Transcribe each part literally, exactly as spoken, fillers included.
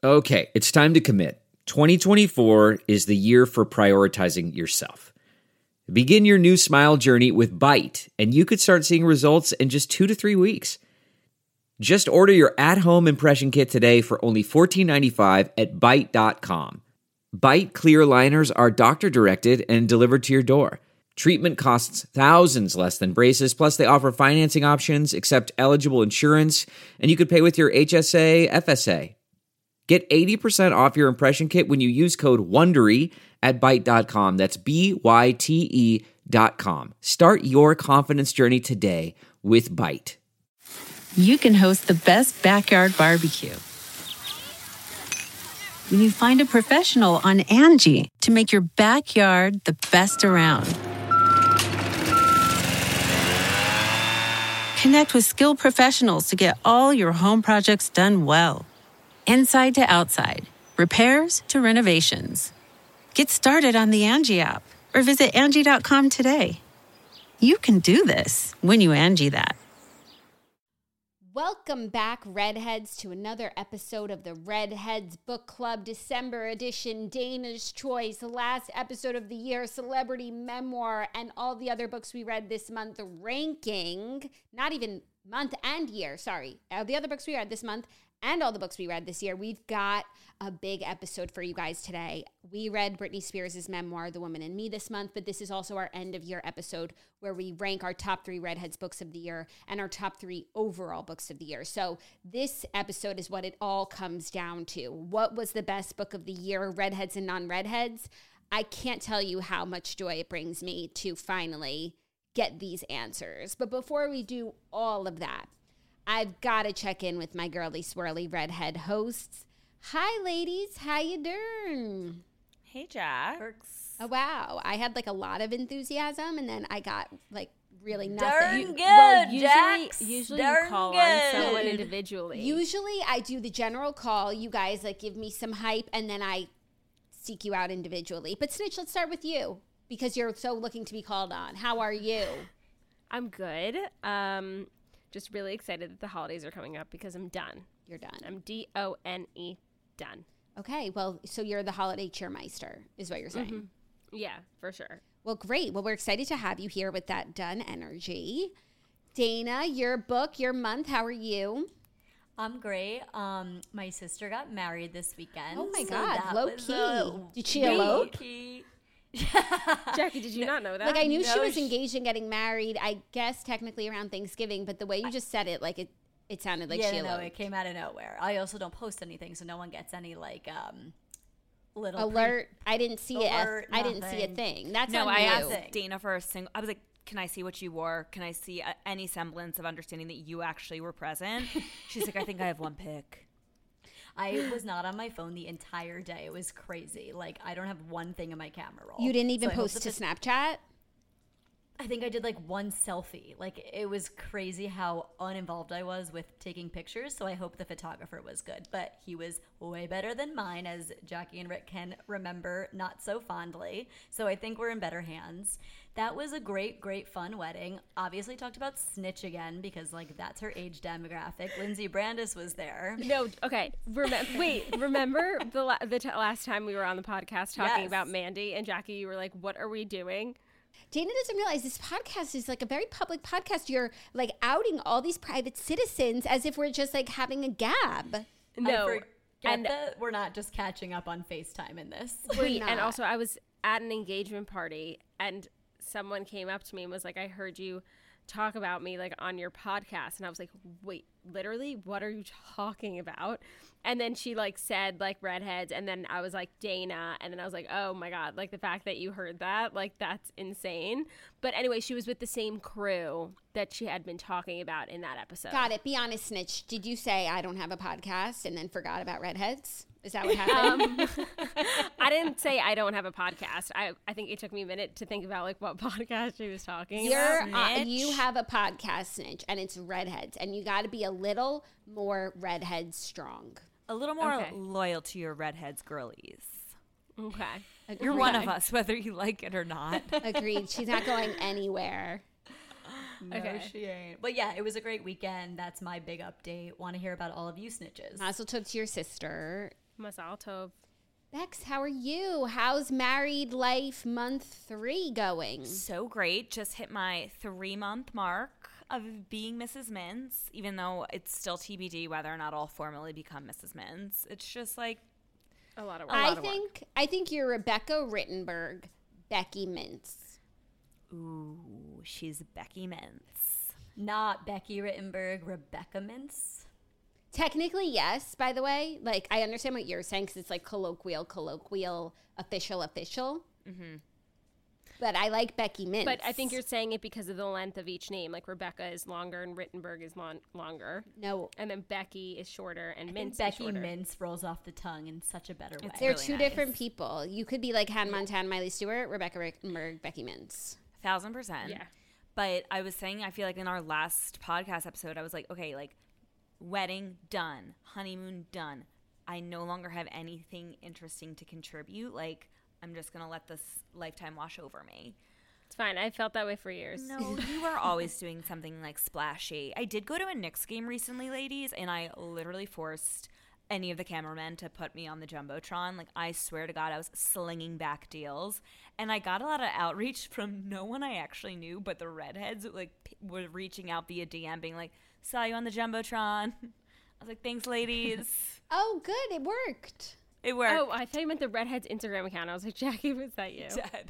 Okay, it's time to commit. twenty twenty-four is the year for prioritizing yourself. Begin your new smile journey with Byte, and you could start seeing results in just two to three weeks. Just order your at-home impression kit today for only fourteen ninety-five at byte dot com. Byte clear aligners are doctor-directed and delivered to your door. Treatment costs thousands less than braces, plus they offer financing options, accept eligible insurance, and you could pay with your H S A, F S A. Get eighty percent off your impression kit when you use code WONDERY at byte dot com. That's B Y T E dot com. Start your confidence journey today with Byte. You can host the best backyard barbecue when you find a professional on Angie to make your backyard the best around. Connect with skilled professionals to get all your home projects done well. Inside to outside, repairs to renovations. Get started on the Angie app or visit Angie dot com today. You can do this when you Angie that. Welcome back, Redheads, to another episode of the Redheads Book Club December edition, Dana's Choice, the last episode of the year, celebrity memoir, and all the other books we read this month, ranking, not even month and year, sorry, all the other books we read this month and all the books we read this year. We've got a big episode for you guys today. We read Britney Spears' memoir, The Woman in Me, this month, but this is also our end of year episode where we rank our top three Redheads books of the year and our top three overall books of the year. So this episode is what it all comes down to. What was the best book of the year, Redheads and non-Redheads? I can't tell you how much joy it brings me to finally get these answers. But before we do all of that, I've got to check in with my girly swirly redhead hosts. Hi, ladies. How you doing? Hey, Jack. Oh, wow. I had like a lot of enthusiasm, and then I got like really nothing. Darn You- good, Well, usually, Jax. usually Darn you call good. on someone individually. Usually I do the general call. You guys like give me some hype, and then I seek you out individually. But Snitch, let's start with you because you're so looking to be called on. How are you? I'm good. Um, just really excited that the holidays are coming up because I'm done. You're done. I'm D O N E, done. Okay. Well, so you're the holiday cheermeister is what you're saying. Mm-hmm. Yeah, for sure. Well, great. Well, we're excited to have you here with that done energy. Dana, your book, your month, how are you? I'm great. Um, my sister got married this weekend. Oh my so God, that low was key. a Did she really elope? key- Jackie, did you not know that? Like, I knew she No, was she- engaged and getting married, I guess technically around Thanksgiving, but the way you just said it, like, it, it sounded like yeah, she no, no, eloped. it came out of nowhere. I also don't post anything, so no one gets any like um little Alert. I didn't see it. Alert, I didn't see a nothing. thing. That's No, on I you. asked Thing. Dana for a single. I was like, "Can I see what you wore? Can I see a, any semblance of understanding that you actually were present?" She's like, "I think I have one pic." I was not on my phone the entire day. It was crazy. Like I don't have one thing in my camera roll. You didn't even So I hope post that to this- Snapchat? I think I did like one selfie. Like it was crazy how uninvolved I was with taking pictures. So I hope the photographer was good, but he was way better than mine, as Jackie and Rick can remember not so fondly. So I think we're in better hands. That was a great, great fun wedding. Obviously talked about Snitch again because like that's her age demographic. Lindsay Brandis was there. No, okay. Remem- wait, remember the la- the t- last time we were on the podcast talking Yes. about Mandy and Jackie? You were like, "What are we doing?" Dana doesn't realize this podcast is like a very public podcast. You're like outing all these private citizens as if we're just like having a gab. No, I forget and that we're not just catching up on FaceTime in this. wait, not. and also I was at an engagement party and someone came up to me and was like, "I heard you talk about me like on your podcast," and I was like, "Wait, literally, what are you talking about?" And then she like said like redheads, and then I was like Dana, and then I was like, "Oh my God, like the fact that you heard that, like that's insane." But anyway, she was with the same crew that she had been talking about in that episode. Got it. Be honest, Snitch. Did you say I don't have a podcast and then forgot about redheads? Is that what happened? Um, I didn't say I don't have a podcast. I, I think it took me a minute to think about like what podcast she was talking You're, about. uh, you have a podcast, Snitch, and it's redheads, and you got to be a little more redheads strong. A little more Okay. loyal to your redheads girlies. Okay. You're Agreed. one of us, whether you like it or not. Agreed. She's not going anywhere. No, Okay. she ain't. But yeah, it was a great weekend. That's my big update. Want to hear about all of you snitches. Mazel tov to your sister. Mazal tov. Bex, how are you? How's married life month three going? So great. Just hit my three-month mark of being Missus Mintz, even though it's still T B D whether or not I'll formally become Missus Mintz. It's just like a lot of work. I think I think you're Rebecca Rittenberg, Becky Mintz. Ooh, she's Becky Mintz. Not Becky Rittenberg, Rebecca Mintz. Technically, yes, by the way. Like, I understand what you're saying because it's like colloquial, colloquial, official, official. Mm-hmm. But I like Becky Mintz. But I think you're saying it because of the length of each name. Like, Rebecca is longer and Rittenberg is long- longer. No. And then Becky is shorter and I Mintz think is Becky shorter. Mintz rolls off the tongue in such a better way. They're really two nice. different people. You could be like Hannah Montana, Miley Stewart, Rebecca Rittenberg, Becky Mintz. Thousand percent. Yeah. But I was saying, I feel like in our last podcast episode, I was like, okay, like, wedding done, honeymoon done. I no longer have anything interesting to contribute. Like, I'm just going to let this lifetime wash over me. It's fine. I felt that way for years. No, you are always doing something like splashy. I did go to a Knicks game recently, ladies, and I literally forced any of the cameramen to put me on the Jumbotron. Like, I swear to God, I was slinging back deals. And I got a lot of outreach from no one I actually knew, but the redheads, like, p- were reaching out via D M being like, saw you on the Jumbotron. I was like, thanks, ladies. Oh, good. It worked. It worked. Oh, I thought you meant the Redhead's Instagram account. I was like, Jackie, was that you? Dead.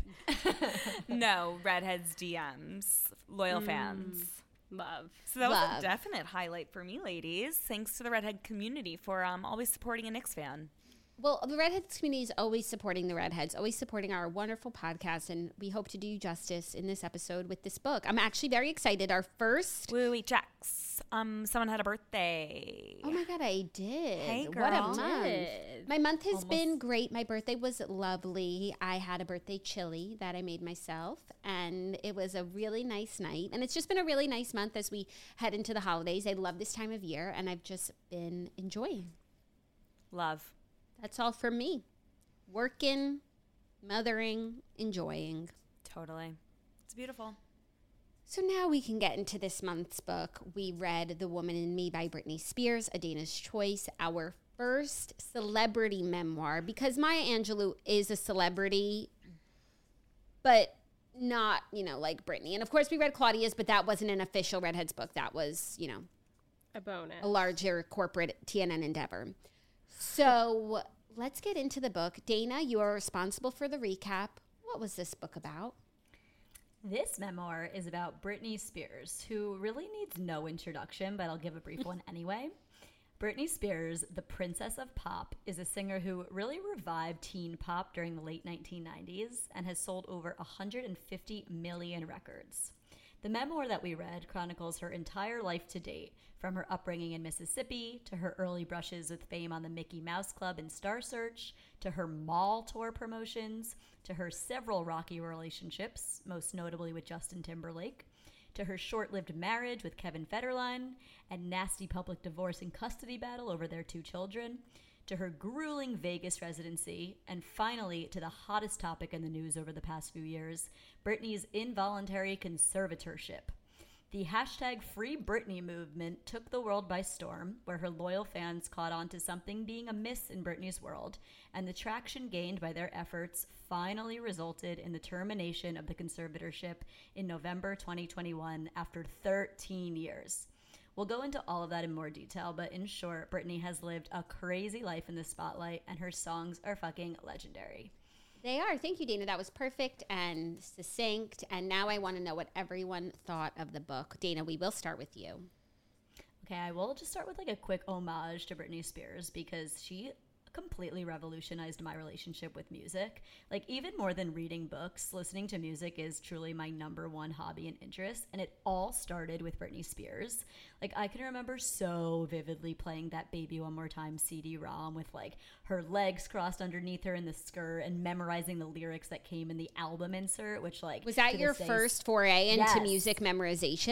No, redheads D Ms. Loyal Mm. fans. Love. So that was Love. a definite highlight for me, ladies. Thanks to the redhead community for um, always supporting a Knicks fan. Well, the Redheads community is always supporting the Redheads, always supporting our wonderful podcast, and we hope to do you justice in this episode with this book. I'm actually very excited. Our first... Woo wee Jax. Um, someone had a birthday. Oh my God, I did. Hey, What a girl. month. Did. My month has been great. My birthday was lovely. I had a birthday chili that I made myself, and it was a really nice night. And it's just been a really nice month as we head into the holidays. I love this time of year, and I've just been enjoying. Love. That's all for me. Working, mothering, enjoying. Totally. It's beautiful. So now we can get into this month's book. We read The Woman in Me by Britney Spears, A Dana's Choice, our first celebrity memoir, because Maya Angelou is a celebrity, but not, you know, like Britney. And of course we read Claudia's, but that wasn't an official Redheads book. That was, you know, A bonus. a larger corporate T N N endeavor. So let's get into the book. Dana, you are responsible for the recap. What was this book about? This memoir is about Britney Spears, who really needs no introduction, but I'll give a brief one anyway. Britney Spears, the Princess of Pop, is a singer who really revived teen pop during the late nineteen nineties and has sold over one hundred fifty million records. The memoir that we read chronicles her entire life to date, from her upbringing in Mississippi to her early brushes with fame on the Mickey Mouse Club and Star Search, to her mall tour promotions, to her several rocky relationships, most notably with Justin Timberlake, to her short-lived marriage with Kevin Federline and nasty public divorce and custody battle over their two children, to her grueling Vegas residency, and finally to the hottest topic in the news over the past few years, Britney's involuntary conservatorship. The hashtag Free Britney movement took the world by storm, where her loyal fans caught on to something being amiss in Britney's world, and the traction gained by their efforts finally resulted in the termination of the conservatorship in November twenty twenty-one after thirteen years. We'll go into all of that in more detail, but in short, Britney has lived a crazy life in the spotlight, and her songs are fucking legendary. They are. Thank you, Dana. That was perfect and succinct. And now I want to know what everyone thought of the book. Dana, we will start with you. Okay, I will just start with like a quick homage to Britney Spears because she completely revolutionized my relationship with music. Like, even more than reading books, listening to music is truly my number one hobby and interest, and it all started with Britney Spears. Like, I can remember so vividly playing that Baby One More Time C D ROM with like her legs crossed underneath her in the skirt and memorizing the lyrics that came in the album insert, which like Was that to your this day is- first foray into Yes. music memorization?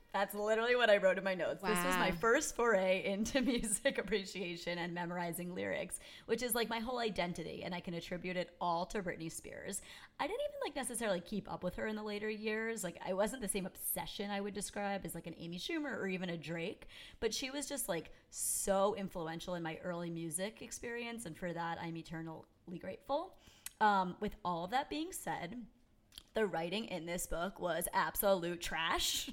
That's literally what I wrote in my notes. Wow. This was my first foray into music appreciation and memorizing lyrics, which is like my whole identity, and I can attribute it all to Britney Spears. I didn't even like necessarily keep up with her in the later years. Like I wasn't the same obsession I would describe as like an Amy Schumer or even a Drake, but she was just like so influential in my early music experience, and for that I'm eternally grateful. Um, with all of that being said, the writing in this book was absolute trash.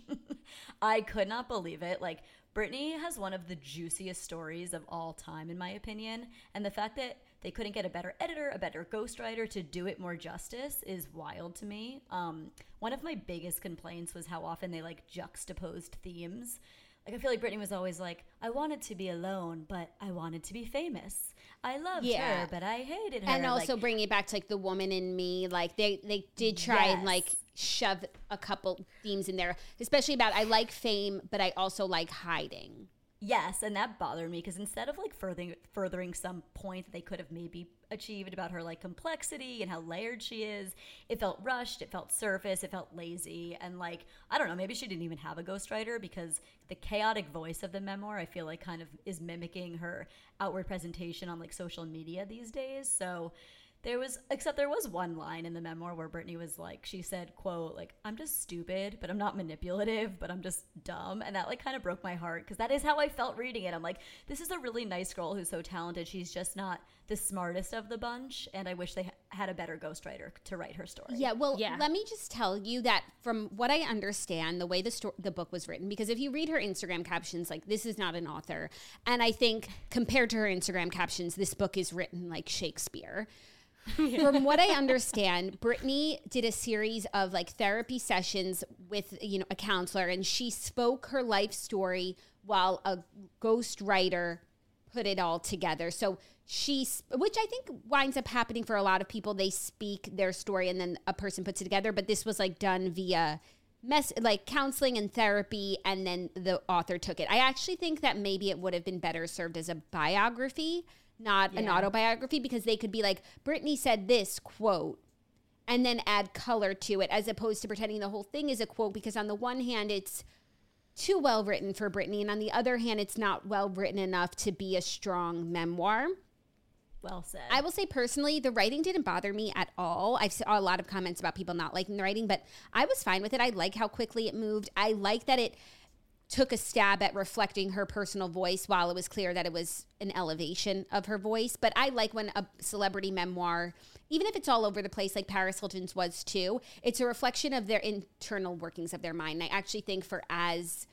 I could not believe it. Like, Britney has one of the juiciest stories of all time, in my opinion. And the fact that they couldn't get a better editor, a better ghostwriter to do it more justice is wild to me. Um, one of my biggest complaints was how often they, like, juxtaposed themes. Like, I feel like Britney was always like, I wanted to be alone, but I wanted to be famous. I loved Yeah. her, but I hated her. And also like, bringing it back to like the woman in me, like they they did try and Yes. like shove a couple themes in there, especially about I like fame, but I also like hiding. yes, and that bothered me because instead of like furthering furthering some point that they could have maybe achieved about her like complexity and how layered she is, it felt rushed, it felt surface, it felt lazy, and like I don't know, maybe she didn't even have a ghostwriter because the chaotic voice of the memoir I feel like kind of is mimicking her outward presentation on like social media these days. So there was, except there was one line in the memoir where Britney was like, she said, quote, like, I'm just stupid, but I'm not manipulative, but I'm just dumb. And that like kind of broke my heart because that is how I felt reading it. I'm like, this is a really nice girl who's so talented. She's just not the smartest of the bunch. And I wish they ha- had a better ghostwriter to write her story. Yeah, well, Yeah. let me just tell you that from what I understand, the way the sto- the book was written, because if you read her Instagram captions, like this is not an author, and I think compared to her Instagram captions, this book is written like Shakespeare. From what I understand, Britney did a series of like therapy sessions with, you know, a counselor, and she spoke her life story while a ghostwriter put it all together. So she, which I think winds up happening for a lot of people, they speak their story and then a person puts it together. But this was like done via mess, like counseling and therapy, and then the author took it. I actually think that maybe it would have been better served as a biography, not an Yeah. autobiography, because they could be like, Britney said this quote, and then add color to it, as opposed to pretending the whole thing is a quote, because on the one hand, it's too well written for Britney, and on the other hand, it's not well written enough to be a strong memoir. Well said. I will say personally, the writing didn't bother me at all. I've saw a lot of comments about people not liking the writing, but I was fine with it. I like how quickly it moved. I like that it took a stab at reflecting her personal voice while it was clear that it was an elevation of her voice. But I like when a celebrity memoir, even if it's all over the place like Paris Hilton's was too, it's a reflection of their internal workings of their mind. And I actually think for as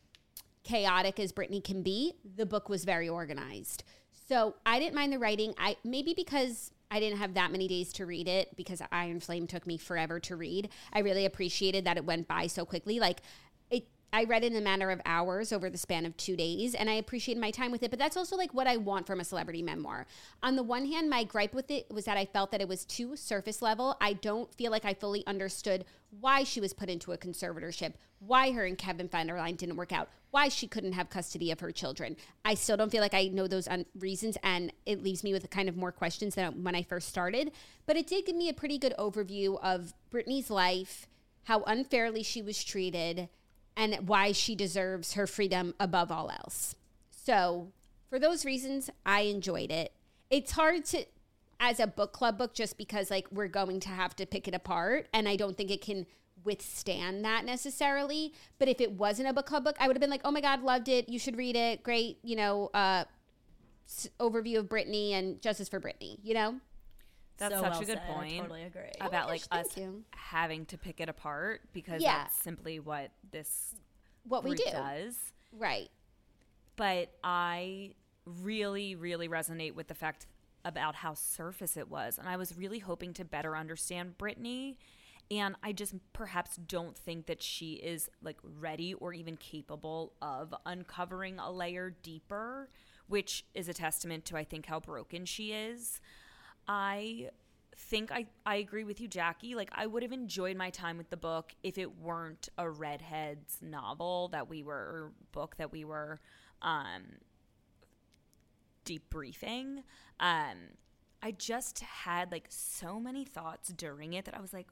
chaotic as Britney can be, the book was very organized. So I didn't mind the writing. I maybe because I didn't have that many days to read it, because Iron Flame took me forever to read. I really appreciated that it went by so quickly. Like it, I read it in a matter of hours over the span of two days, and I appreciated my time with it. But that's also like what I want from a celebrity memoir. On the one hand, my gripe with it was that I felt that it was too surface level. I don't feel like I fully understood why she was put into a conservatorship, why her and Kevin Federline didn't work out, why she couldn't have custody of her children. I still don't feel like I know those un- reasons, and it leaves me with kind of more questions than when I first started. But it did give me a pretty good overview of Britney's life, how unfairly she was treated, and why she deserves her freedom above all else. So for those reasons, I enjoyed it. It's hard to, as a book club book, just because like we're going to have to pick it apart, and I don't think it can withstand that necessarily. But if it wasn't a book club book, I would have been like, oh my God, loved it. You should read it. Great, you know, uh, s- overview of Britney and justice for Britney, you know? That's So such well a good said. I point totally agree. about like gosh, us thank you. having to pick it apart, because Yeah. that's simply what this What we group do. does. Right. But I really, really resonate with the fact about how surface it was. And I was really hoping to better understand Britney. And I just perhaps don't think that she is like ready or even capable of uncovering a layer deeper, which is a testament to, I think, how broken she is. I think I, I agree with you, Jackie. Like, I would have enjoyed my time with the book if it weren't a Redheads novel that we were, or book that we were um, debriefing. Um, I just had like so many thoughts during it that I was like,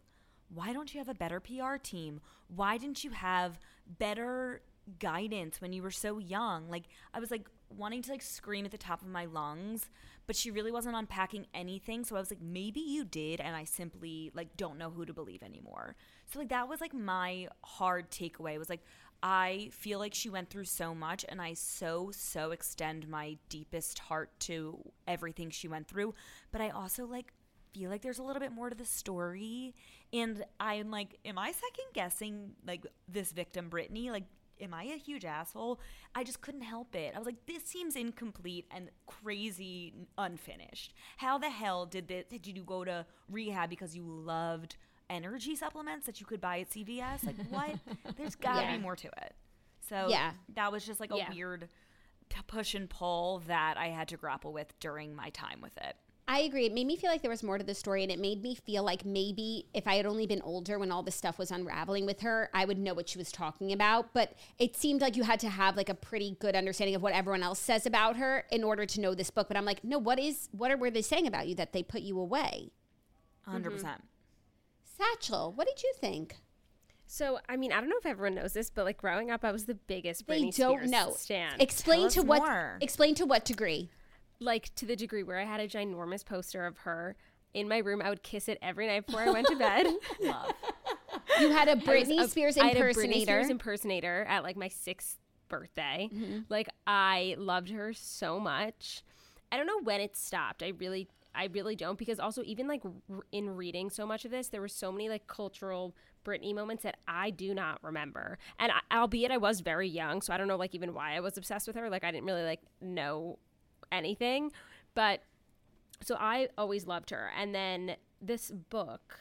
why don't you have a better P R team? Why didn't you have better guidance when you were so young? Like, I was like wanting to like scream at the top of my lungs, but she really wasn't unpacking anything. So I was like, maybe you did, and I simply like don't know who to believe anymore. So like that was like my hard takeaway, was like, I feel like she went through so much, and I so, so extend my deepest heart to everything she went through. But I also like feel like there's a little bit more to the story. And I'm like, am I second guessing like this victim, Brittany? Like, am I a huge asshole? I just couldn't help it. I was like, this seems incomplete and crazy unfinished. How the hell did this, did you go to rehab because you loved energy supplements that you could buy at C V S? Like, what? There's gotta Yeah. be more to it. So Yeah. that was just like a Yeah. weird p- push and pull that I had to grapple with during my time with it. I agree. It made me feel like there was more to the story, and it made me feel like maybe if I had only been older when all this stuff was unraveling with her, I would know what she was talking about. But it seemed like you had to have like a pretty good understanding of what everyone else says about her in order to know this book. But I'm like, no, what is, what are, were they saying about you that they put you away? one hundred percent. Satchel, what did you think? So, I mean, I don't know if everyone knows this, but like growing up, I was the biggest They Britney don't Spears know. stan. Explain Tell to us what. more. Explain to what degree. Like to the degree where I had a ginormous poster of her in my room. I would kiss it every night before I went to bed. Love. You had a I was Britney a- Spears I had a Britney impersonator. Spears impersonator at like my sixth birthday. Like I loved her so much. I don't know when it stopped. I really, I really don't, because also even like r- in reading so much of this, there were so many like cultural Britney moments that I do not remember. And I, albeit I was very young, so I don't know like even why I was obsessed with her. Like I didn't really like know anything, but so I always loved her. And then this book,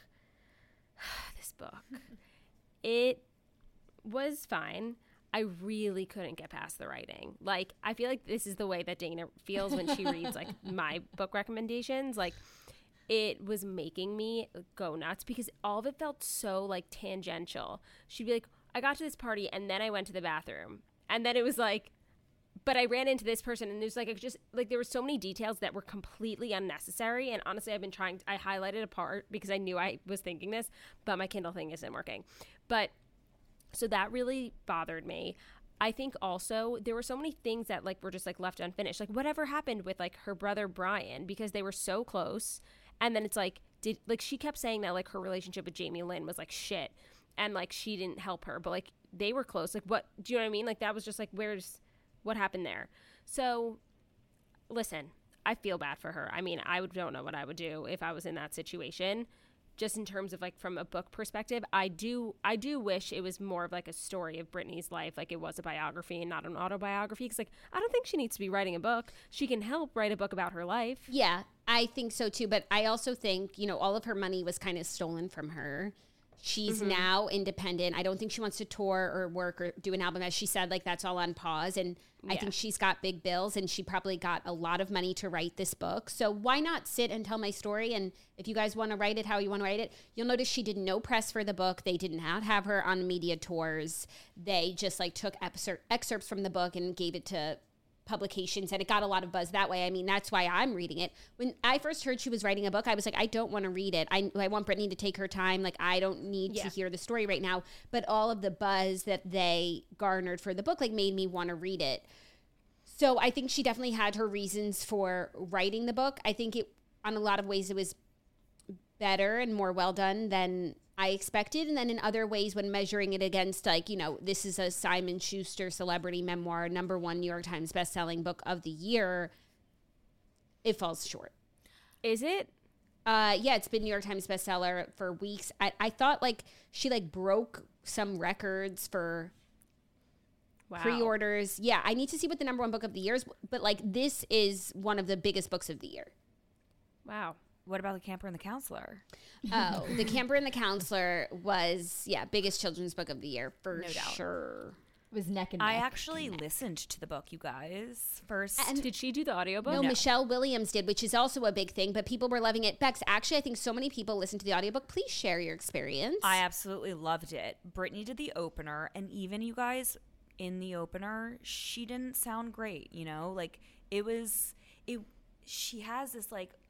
this book, it was fine. I really couldn't get past the writing. Like, I feel like this is the way that Dana feels when she reads like my book recommendations. Like, it was making me go nuts because all of it felt so like tangential. She'd be like, I got to this party and then I went to the bathroom. And then it was like, but I ran into this person, and it was like, it just like there were so many details that were completely unnecessary. And honestly, I've been trying, I highlighted a part because I knew I was thinking this, but my Kindle thing isn't working. But so that really bothered me. I think also there were so many things that like were just like left unfinished. Like whatever happened with like her brother Brian, because they were so close. And then it's like, did like she kept saying that like her relationship with Jamie Lynn was like shit, and like she didn't help her, but like they were close. Like what, do you know what I mean? Like that was just like, where's, what happened there? So listen, I feel bad for her. I mean, I would, don't know what I would do if I was in that situation. Just in terms of like from a book perspective, I do I do wish it was more of like a story of Britney's life, like it was a biography and not an autobiography. Because like I don't think she needs to be writing a book. She can help write a book about her life. Yeah, I think so too. But I also think, you know, all of her money was kind of stolen from her. She's Mm-hmm. now independent. I don't think she wants to tour or work or do an album. As she said, like that's all on pause. And I Yeah. think she's got big bills, and she probably got a lot of money to write this book. So why not sit and tell my story? And if you guys want to write it how you want to write it, you'll notice she did no press for the book. They did not have her on media tours. They just like took excer- excerpts from the book and gave it to publications, and it got a lot of buzz that way. I mean, that's why I'm reading it. When I first heard she was writing a book, I was like, I don't want to read it. I, I want Brittany to take her time. Like, I don't need Yeah. to hear the story right now. But all of the buzz that they garnered for the book, like, made me want to read it. So I think she definitely had her reasons for writing the book. I think it, on a lot of ways, it was better and more well done than I expected. And then in other ways, when measuring it against, like, you know, this is a Simon Schuster celebrity memoir, number one New York Times bestselling book of the year, it falls short. Is it? Uh, yeah, it's been New York Times bestseller for weeks. I, I thought like she like broke some records for Wow. pre-orders. Yeah, I need to see what the number one book of the year is, but like this is one of the biggest books of the year. Wow. What about The Camper and the Counselor? Oh, The Camper and the Counselor was, yeah, biggest children's book of the year for No doubt. sure. It was neck and I neck. actually listened to the book, you guys, first. And- Did she do the audiobook? No, Michelle Williams did, which is also a big thing, but people were loving it. Bex, actually, I think so many people listened to the audiobook. Please share your experience. I absolutely loved it. Brittany did the opener, and even you guys in the opener, she didn't sound great, you know? Like, it was, it. She has this, like,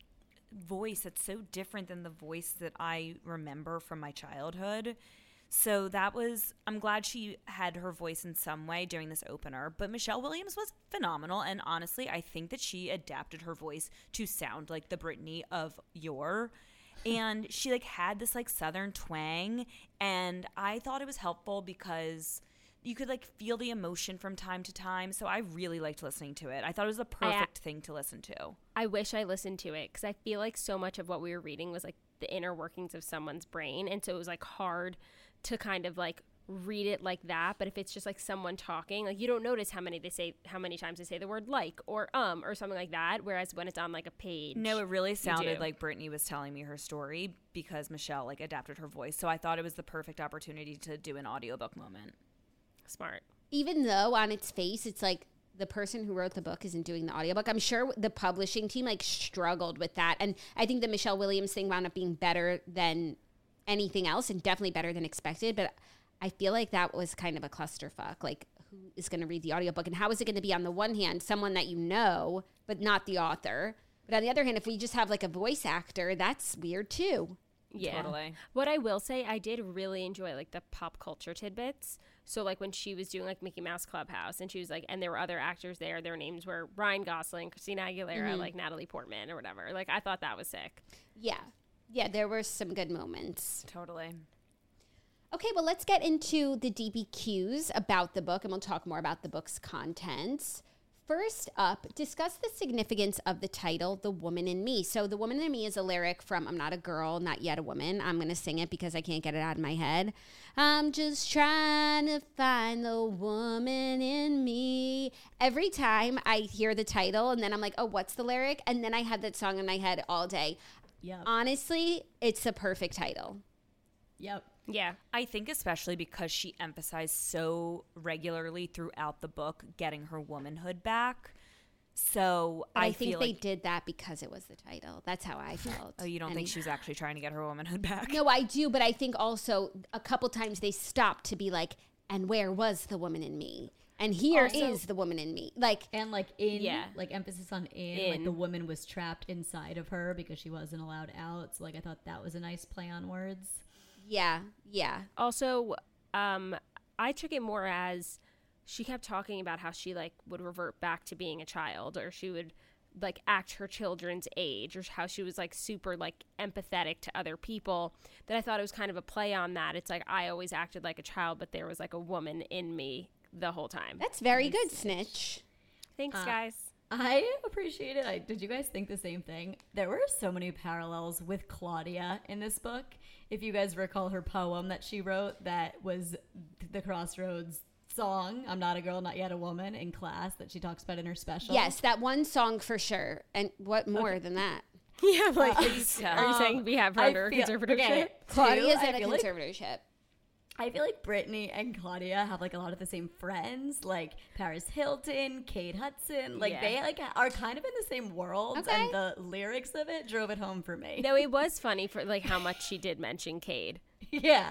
voice that's so different than the voice that I remember from my childhood. So that was, I'm glad she had her voice in some way during this opener. But Michelle Williams was phenomenal. And honestly, I think that she adapted her voice to sound like the Britney of yore. And she like had this like Southern twang. And I thought it was helpful because you could like feel the emotion from time to time. So I really liked listening to it. I thought it was the perfect I, thing to listen to. I wish I listened to it because I feel like so much of what we were reading was like the inner workings of someone's brain. And so it was like hard to kind of like read it like that. But if it's just like someone talking, like you don't notice how many they say, how many times they say the word like or um or something like that. Whereas when it's on like a page. No, it really sounded like Britney was telling me her story because Michelle like adapted her voice. So I thought it was the perfect opportunity to do an audiobook moment. Smart. Even though on its face, it's like the person who wrote the book isn't doing the audiobook. I'm sure the publishing team like struggled with that. And I think the Michelle Williams thing wound up being better than anything else and definitely better than expected. But I feel like that was kind of a clusterfuck. Like, who is going to read the audiobook? And how is it going to be on the one hand, someone that you know, but not the author? But on the other hand, if we just have like a voice actor, that's weird too. Yeah. Totally. What I will say, I did really enjoy like the pop culture tidbits. So like when she was doing like Mickey Mouse Clubhouse and she was like, and there were other actors there. Their names were Ryan Gosling, Christina Aguilera, mm-hmm. like Natalie Portman or whatever. Like I thought that was sick. Yeah. Yeah, there were some good moments. Totally. Okay, well, let's get into the D B Qs about the book, and we'll talk more about the book's contents. First up, discuss the significance of the title, The Woman in Me. So The Woman in Me is a lyric from I'm Not a Girl, Not Yet a Woman. I'm going to sing it because I can't get it out of my head. I'm just trying to find the woman in me. Every time I hear the title and then I'm like, oh, what's the lyric? And then I have that song in my head all day. Yep. Honestly, it's the perfect title. Yep. Yeah. I think especially because she emphasized so regularly throughout the book getting her womanhood back. So But I, I think feel they like, did that because it was the title. That's how I felt. oh, you don't And think she was actually trying to get her womanhood back? No, I do, but I think also a couple times they stopped to be like, and where was the woman in me? And here Also- is the woman in me. Like, And like in, Yeah. like emphasis on in, In. like the woman was trapped inside of her because she wasn't allowed out. So like I thought that was a nice play on words. yeah, yeah. Also, um, I took it more as she kept talking about how she like would revert back to being a child, or she would like act her children's age, or how she was like super like empathetic to other people. That I thought it was kind of a play on that. It's like I always acted like a child, but there was like a woman in me the whole time. That's very good, Snitch. Thanks, Uh, guys. I appreciate it. I, did you guys think the same thing? There were so many parallels with Claudia in this book. If you guys recall her poem that she wrote that was the Crossroads song, I'm Not a Girl, Not Yet a Woman, in class that she talks about in her special. Yes, that one song for sure. And what more Okay. than that? Yeah, like, Uh, are you saying we have her I under feel- conservatorship? okay, Claudia's two, I in a feel like- conservatorship. I feel like Brittany and Claudia have like a lot of the same friends, like Paris Hilton, Kate Hudson. Like Yeah. they like are kind of in the same worlds, Okay. and the lyrics of it drove it home for me. No, it was funny for like how much she did mention Cade. Yeah.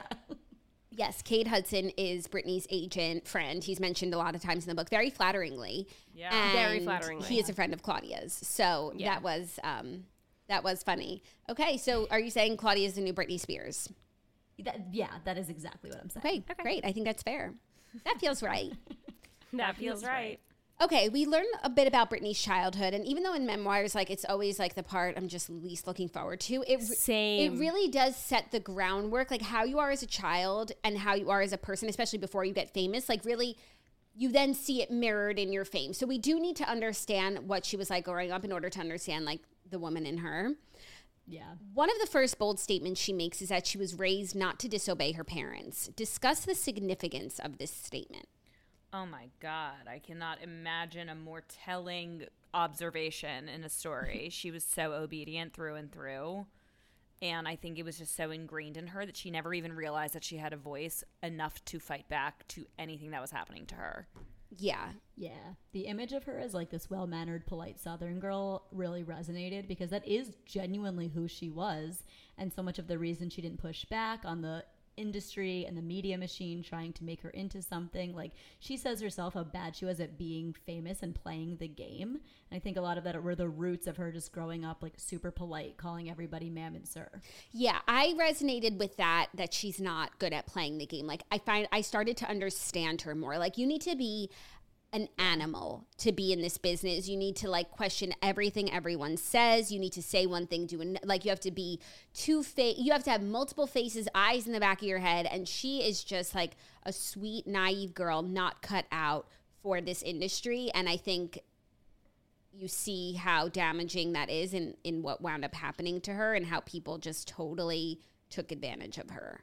Yes, Kate Hudson is Brittany's agent friend. He's mentioned a lot of times in the book, very flatteringly. Yeah. And Very flatteringly. He is a friend of Claudia's, so Yeah. that was um, that was funny. Okay, so are you saying Claudia is the new Britney Spears? That, yeah, that is exactly what I'm saying. Okay, great. I think that's fair. That feels right. That feels feels right. right. Okay, we learn a bit about Britney's childhood, and even though in memoirs, like it's always like the part I'm just least looking forward to, it re- Same. it really does set the groundwork, like how you are as a child and how you are as a person, especially before you get famous. Like really, you then see it mirrored in your fame. So we do need to understand what she was like growing up in order to understand like the woman in her. Yeah. One of the first bold statements she makes is that she was raised not to disobey her parents. Discuss the significance of this statement. Oh my God. I cannot imagine a more telling observation in a story. She was so obedient through and through. And I think it was just so ingrained in her that she never even realized that she had a voice enough to fight back to anything that was happening to her. Yeah. Yeah. The image of her as like this well-mannered, polite Southern girl really resonated because that is genuinely who she was. And so much of the reason she didn't push back on the industry and the media machine trying to make her into something. Like, she says herself how bad she was at being famous and playing the game. And I think a lot of that were the roots of her just growing up like super polite, calling everybody ma'am and sir. Yeah, I resonated with that, that she's not good at playing the game. Like, I find I started to understand her more. Like, you need to be an animal to be in this business. You need to like question everything everyone says. You need to say one thing, do an- like you have to be two face. You have to have multiple faces, eyes in the back of your head. And she is just like a sweet, naive girl, not cut out for this industry. And I think you see how damaging that is in, in what wound up happening to her and how people just totally took advantage of her.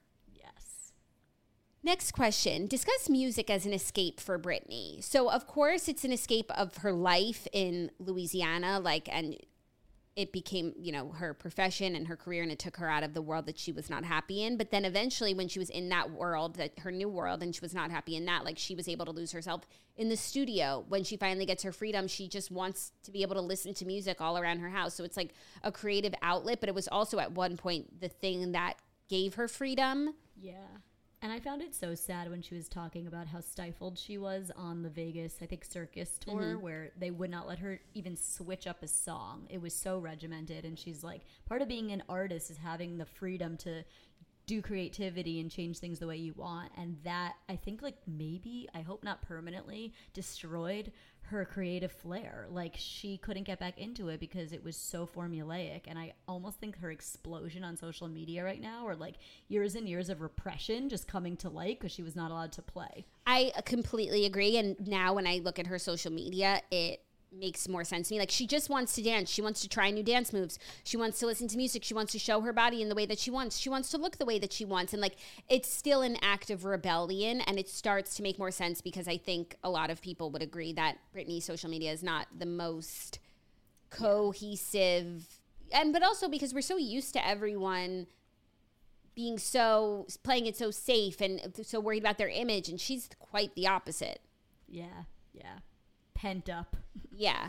Next question. Discuss music as an escape for Britney. So, of course, it's an escape of her life in Louisiana, like, and it became, you know, her profession and her career, and it took her out of the world that she was not happy in. But then eventually when she was in that world, that her new world, and she was not happy in that, like, she was able to lose herself in the studio. When she finally gets her freedom, she just wants to be able to listen to music all around her house. So it's like a creative outlet, but it was also at one point the thing that gave her freedom. Yeah. And I found it so sad when she was talking about how stifled she was on the Vegas, I think, circus tour, mm-hmm. where they would not let her even switch up a song. It was so regimented. And she's like, part of being an artist is having the freedom to do creativity and change things the way you want. And that, I think, like, maybe, I hope not permanently, destroyed her creative flair. Like, she couldn't get back into it because it was so formulaic. And I almost think her explosion on social media right now are like years and years of repression just coming to light because she was not allowed to play. I completely agree. And now when I look at her social media, it makes more sense to me. Like, she just wants to dance. She wants to try new dance moves. She wants to listen to music. She wants to show her body in the way that she wants. She wants to look the way that she wants. And like, it's still an act of rebellion, and it starts to make more sense because I think a lot of people would agree that Britney's social media is not the most cohesive. And but also because we're so used to everyone being so playing it so safe and so worried about their image, and she's quite the opposite. Yeah, yeah. Pent up. Yeah.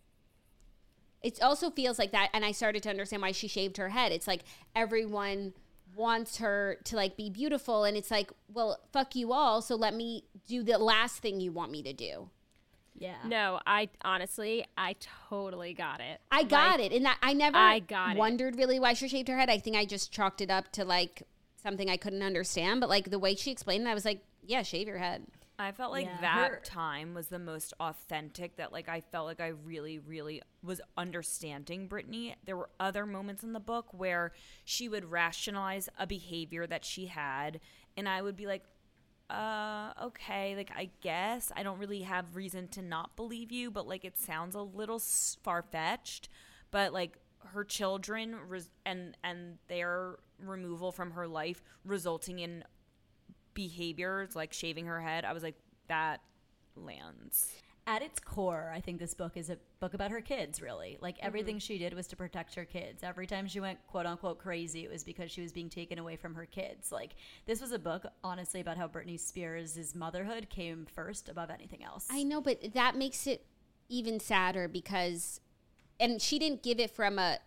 It also feels like that, and I started to understand why she shaved her head. It's like everyone wants her to like be beautiful, and it's like, well, fuck you all, so let me do the last thing you want me to do. Yeah. No, I honestly, I totally got it. I got like, it, and that I never I got wondered it. really why she shaved her head. I think I just chalked it up to like something I couldn't understand, but like the way she explained it, I was like, yeah, shave your head. I felt like Yeah, that her- time was the most authentic, that like I felt like I really, really was understanding Britney. There were other moments in the book where she would rationalize a behavior that she had, and I would be like, uh, okay, like I guess I don't really have reason to not believe you, but like it sounds a little s- far-fetched. But like her children res- and and their removal from her life resulting in behaviors like shaving her head, I was like, that lands. At its core, I think this book is a book about her kids, really. Like, everything mm-hmm. she did was to protect her kids. Every time she went quote-unquote crazy, it was because she was being taken away from her kids. Like, this was a book, honestly, about how Britney Spears' motherhood came first above anything else. I know, but that makes it even sadder because, and she didn't give it from a,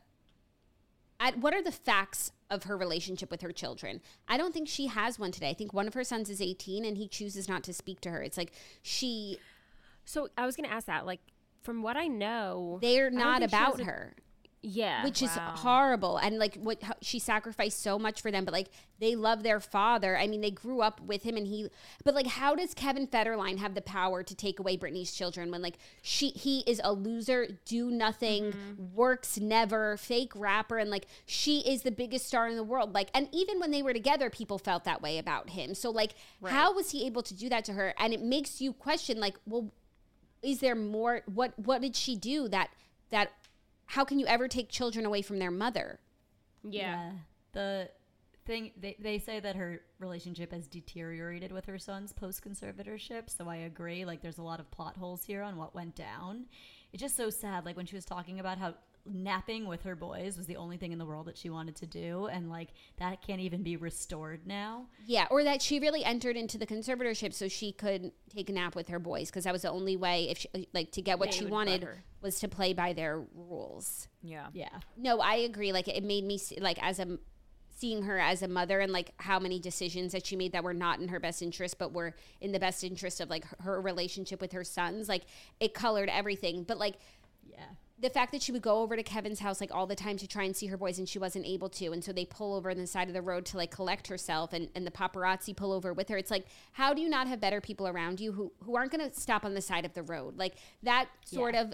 I, what are the facts of her relationship with her children? I don't think she has one today. I think one of her sons is eighteen and he chooses not to speak to her. It's like she... So I was going to ask that, like, from what I know, they're not about a, her. Yeah. Which wow. is horrible. And like what how, she sacrificed so much for them, but like they love their father. I mean, they grew up with him and he, but like, how does Kevin Federline have the power to take away Britney's children when like she, he is a loser, do nothing, mm-hmm. works never, fake rapper. And like, she is the biggest star in the world. Like, and even when they were together, people felt that way about him. So like, right. How was he able to do that to her? And it makes you question like, well, is there more? What, what did she do that, that, how can you ever take children away from their mother? Yeah. yeah. The thing, they, they say that her relationship has deteriorated with her sons post-conservatorship, so I agree. Like, there's a lot of plot holes here on what went down. It's just so sad, like, when she was talking about how napping with her boys was the only thing in the world that she wanted to do, and like that can't even be restored now. Yeah, or that she really entered into the conservatorship so she could take a nap with her boys, because that was the only way, if she, like, to get what yeah, she wanted was to play by their rules. Yeah. Yeah. No, I agree. Like, it made me see, like, as a seeing her as a mother and like how many decisions that she made that were not in her best interest, but were in the best interest of like her relationship with her sons. Like it colored everything. But like, yeah. The fact that she would go over to Kevin's house like all the time to try and see her boys and she wasn't able to. And so they pull over on the side of the road to like collect herself and, and the paparazzi pull over with her. It's like, how do you not have better people around you who, who aren't going to stop on the side of the road? Like that sort yeah. of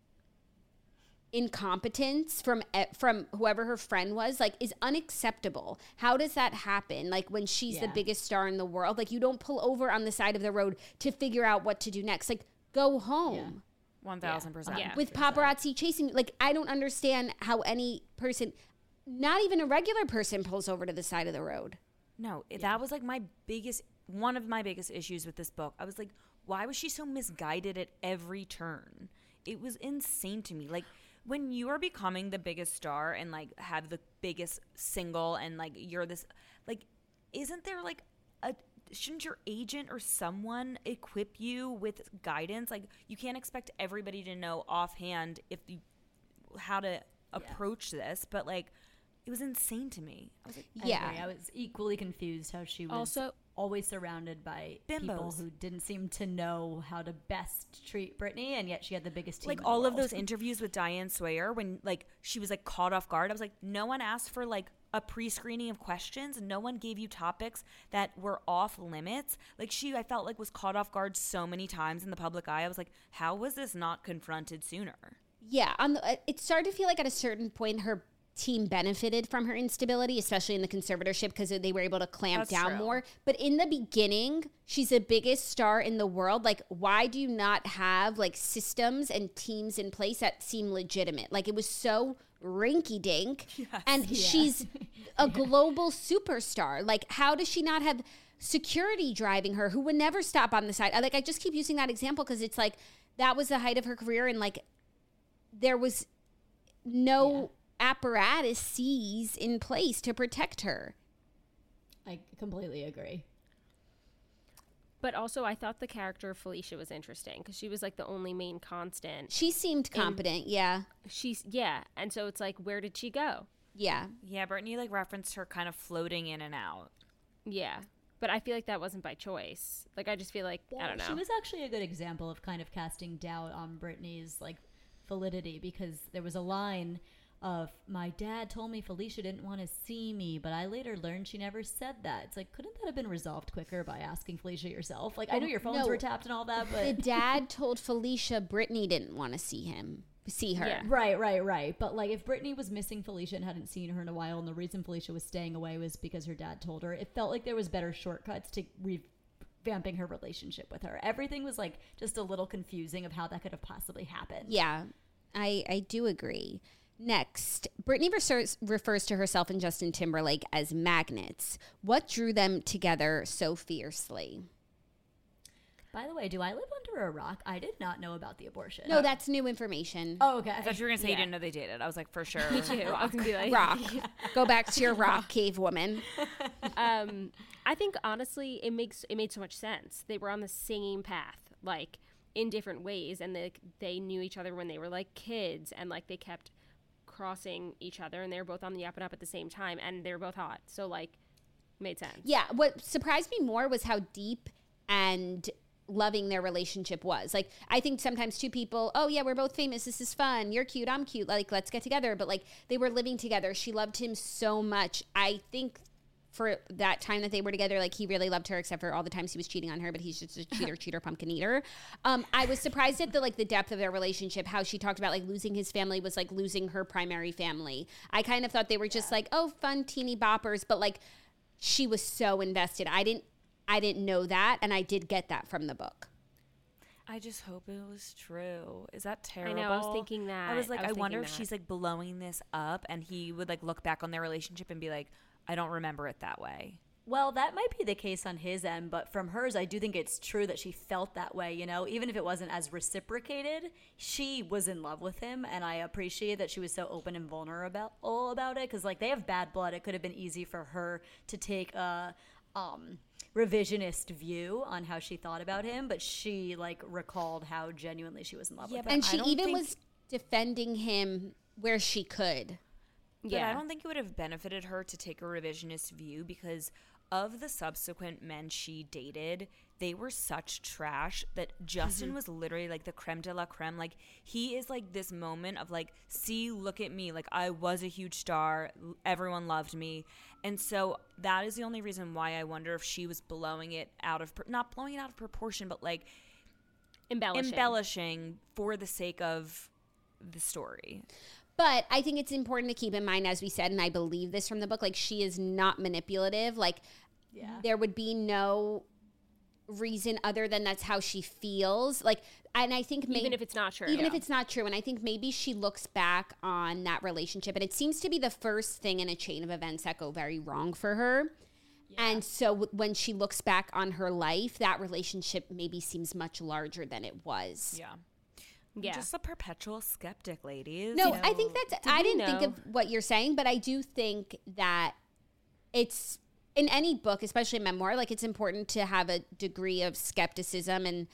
incompetence from from whoever her friend was like is unacceptable. How does that happen? Like when she's yeah. the biggest star in the world, like you don't pull over on the side of the road to figure out what to do next. Like go home. Yeah. one thousand percent. Yeah. With paparazzi chasing, like I don't understand how any person, not even a regular person, pulls over to the side of the road. No, yeah. that was like my biggest, one of my biggest issues with this book. I was like, why was she so misguided at every turn? It was insane to me. Like when you are becoming the biggest star and like have the biggest single and like you're this, like, isn't there like a, shouldn't your agent or someone equip you with guidance? Like you can't expect everybody to know offhand if you how to approach yeah. this, but like it was insane to me. I was like, yeah, I, I was equally confused how she was also always surrounded by bimbos. People who didn't seem to know how to best treat Brittany, and yet she had the biggest team. Like in the all of world. those interviews with Diane Sawyer when like she was like caught off guard. I was like, no one asked for like a pre-screening of questions. No one gave you topics that were off limits. Like she, I felt like was caught off guard so many times in the public eye. I was like, how was this not confronted sooner? Yeah, on the, it started to feel like at a certain point her team benefited from her instability, especially in the conservatorship because they were able to clamp That's down true. more. But in the beginning, she's the biggest star in the world. Like, why do you not have like systems and teams in place that seem legitimate? Like, it was so rinky-dink, Yes. and Yeah. she's a global superstar. Like, how does she not have security driving her who would never stop on the side? Like, I just keep using that example because it's like that was the height of her career, and like there was no apparatus C's in place to protect her. I completely agree. But also, I thought the character of Felicia was interesting because she was like the only main constant. She seemed competent, yeah. She's, yeah. And so it's like, where did she go? Yeah. Yeah, Brittany like referenced her kind of floating in and out. Yeah. But I feel like that wasn't by choice. Like, I just feel like, I don't know. She was actually a good example of kind of casting doubt on Brittany's like validity because there was a line of, my dad told me Felicia didn't want to see me, but I later learned she never said that. It's like, couldn't that have been resolved quicker by asking Felicia yourself? Like, I know your phones No. were tapped and all that, but The dad told Felicia Brittany didn't want to see him, see her. Yeah. right, right, right. But like, if Brittany was missing Felicia and hadn't seen her in a while, and the reason Felicia was staying away was because her dad told her, it felt like there was better shortcuts to revamping her relationship with her. Everything was like just a little confusing of how that could have possibly happened. Yeah, I, I do agree. Next, Brittany refers, refers to herself and Justin Timberlake as magnets. What drew them together so fiercely? By the way, do I live under a rock? I did not know about the abortion. No, that's new information. Oh, okay. I thought you were gonna say you Yeah. didn't know they dated. I was like, for sure. Me too. I was gonna be like, Rock. Go back to your rock, cave woman. um, I think honestly, it makes it made so much sense. They were on the same path, like in different ways, and they they knew each other when they were like kids, and like they kept crossing each other, and they were both on the up and up at the same time, and they were both hot. So like, made sense. Yeah, what surprised me more was how deep and loving their relationship was. Like, I think sometimes two people, oh yeah, we're both famous, this is fun, you're cute, I'm cute, like, let's get together. But like, they were living together. She loved him so much. I think for that time that they were together, like, he really loved her, except for all the times he was cheating on her, but he's just a cheater, cheater, pumpkin eater. Um, I was surprised at the, like, the depth of their relationship, how she talked about, like, losing his family was like losing her primary family. I kind of thought they were just like, oh, fun teeny boppers, but like, she was so invested. I didn't, I didn't know that, and I did get that from the book. I just hope it was true. Is that I terrible? know. I was thinking that. I was like, I, was wonder if thinking she's that. like blowing this up, and he would like look back on their relationship and be like, I don't remember it that way. Well, that might be the case on his end, but from hers, I do think it's true that she felt that way, you know? Even if it wasn't as reciprocated, she was in love with him, and I appreciate that she was so open and vulnerable about it, because, like, they have bad blood. It could have been easy for her to take a um, revisionist view on how she thought about him, but she, like, recalled how genuinely she was in love Yeah, with but him. And I she don't even think- was defending him where she could. But Yeah. I don't think it would have benefited her to take a revisionist view because of the subsequent men she dated, they were such trash that Justin mm-hmm. was literally like the creme de la creme. Like, he is like this moment of like, see, look at me. Like, I was a huge star. Everyone loved me. And so that is the only reason why I wonder if she was blowing it out of, not blowing it out of proportion, but like embellishing, embellishing for the sake of the story. But I think it's important to keep in mind, as we said, and I believe this from the book, like, she is not manipulative. Like, yeah. there would be no reason other than that's how she feels. Like, and I think maybe, even if it's not true. Even yeah. if it's not true. And I think maybe she looks back on that relationship, and it seems to be the first thing in a chain of events that go very wrong for her. Yeah. And so w- when she looks back on her life, that relationship maybe seems much larger than it was. Yeah. Yeah. Just a perpetual skeptic, ladies. No, you know? I think that's, Did I we didn't know? think of what you're saying, but I do think that it's, in any book, especially memoir, like, it's important to have a degree of skepticism and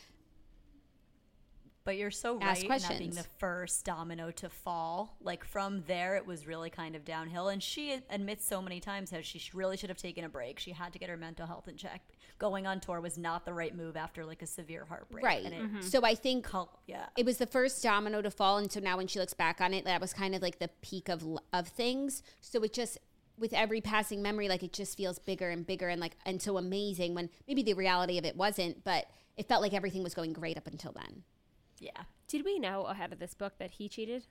But you're so ask right in questions. that being the first domino to fall. Like, from there, it was really kind of downhill. And she admits so many times how she really should have taken a break. She had to get her mental health in check. Going on tour was not the right move after, like, a severe heartbreak. Right. And it, Mm-hmm. So I think col- yeah. it was the first domino to fall, and so now when she looks back on it, that was kind of like the peak of of things. So it just, with every passing memory, like, it just feels bigger and bigger and like and so amazing, when maybe the reality of it wasn't, but it felt like everything was going great up until then. Yeah. Did we know ahead of this book that he cheated?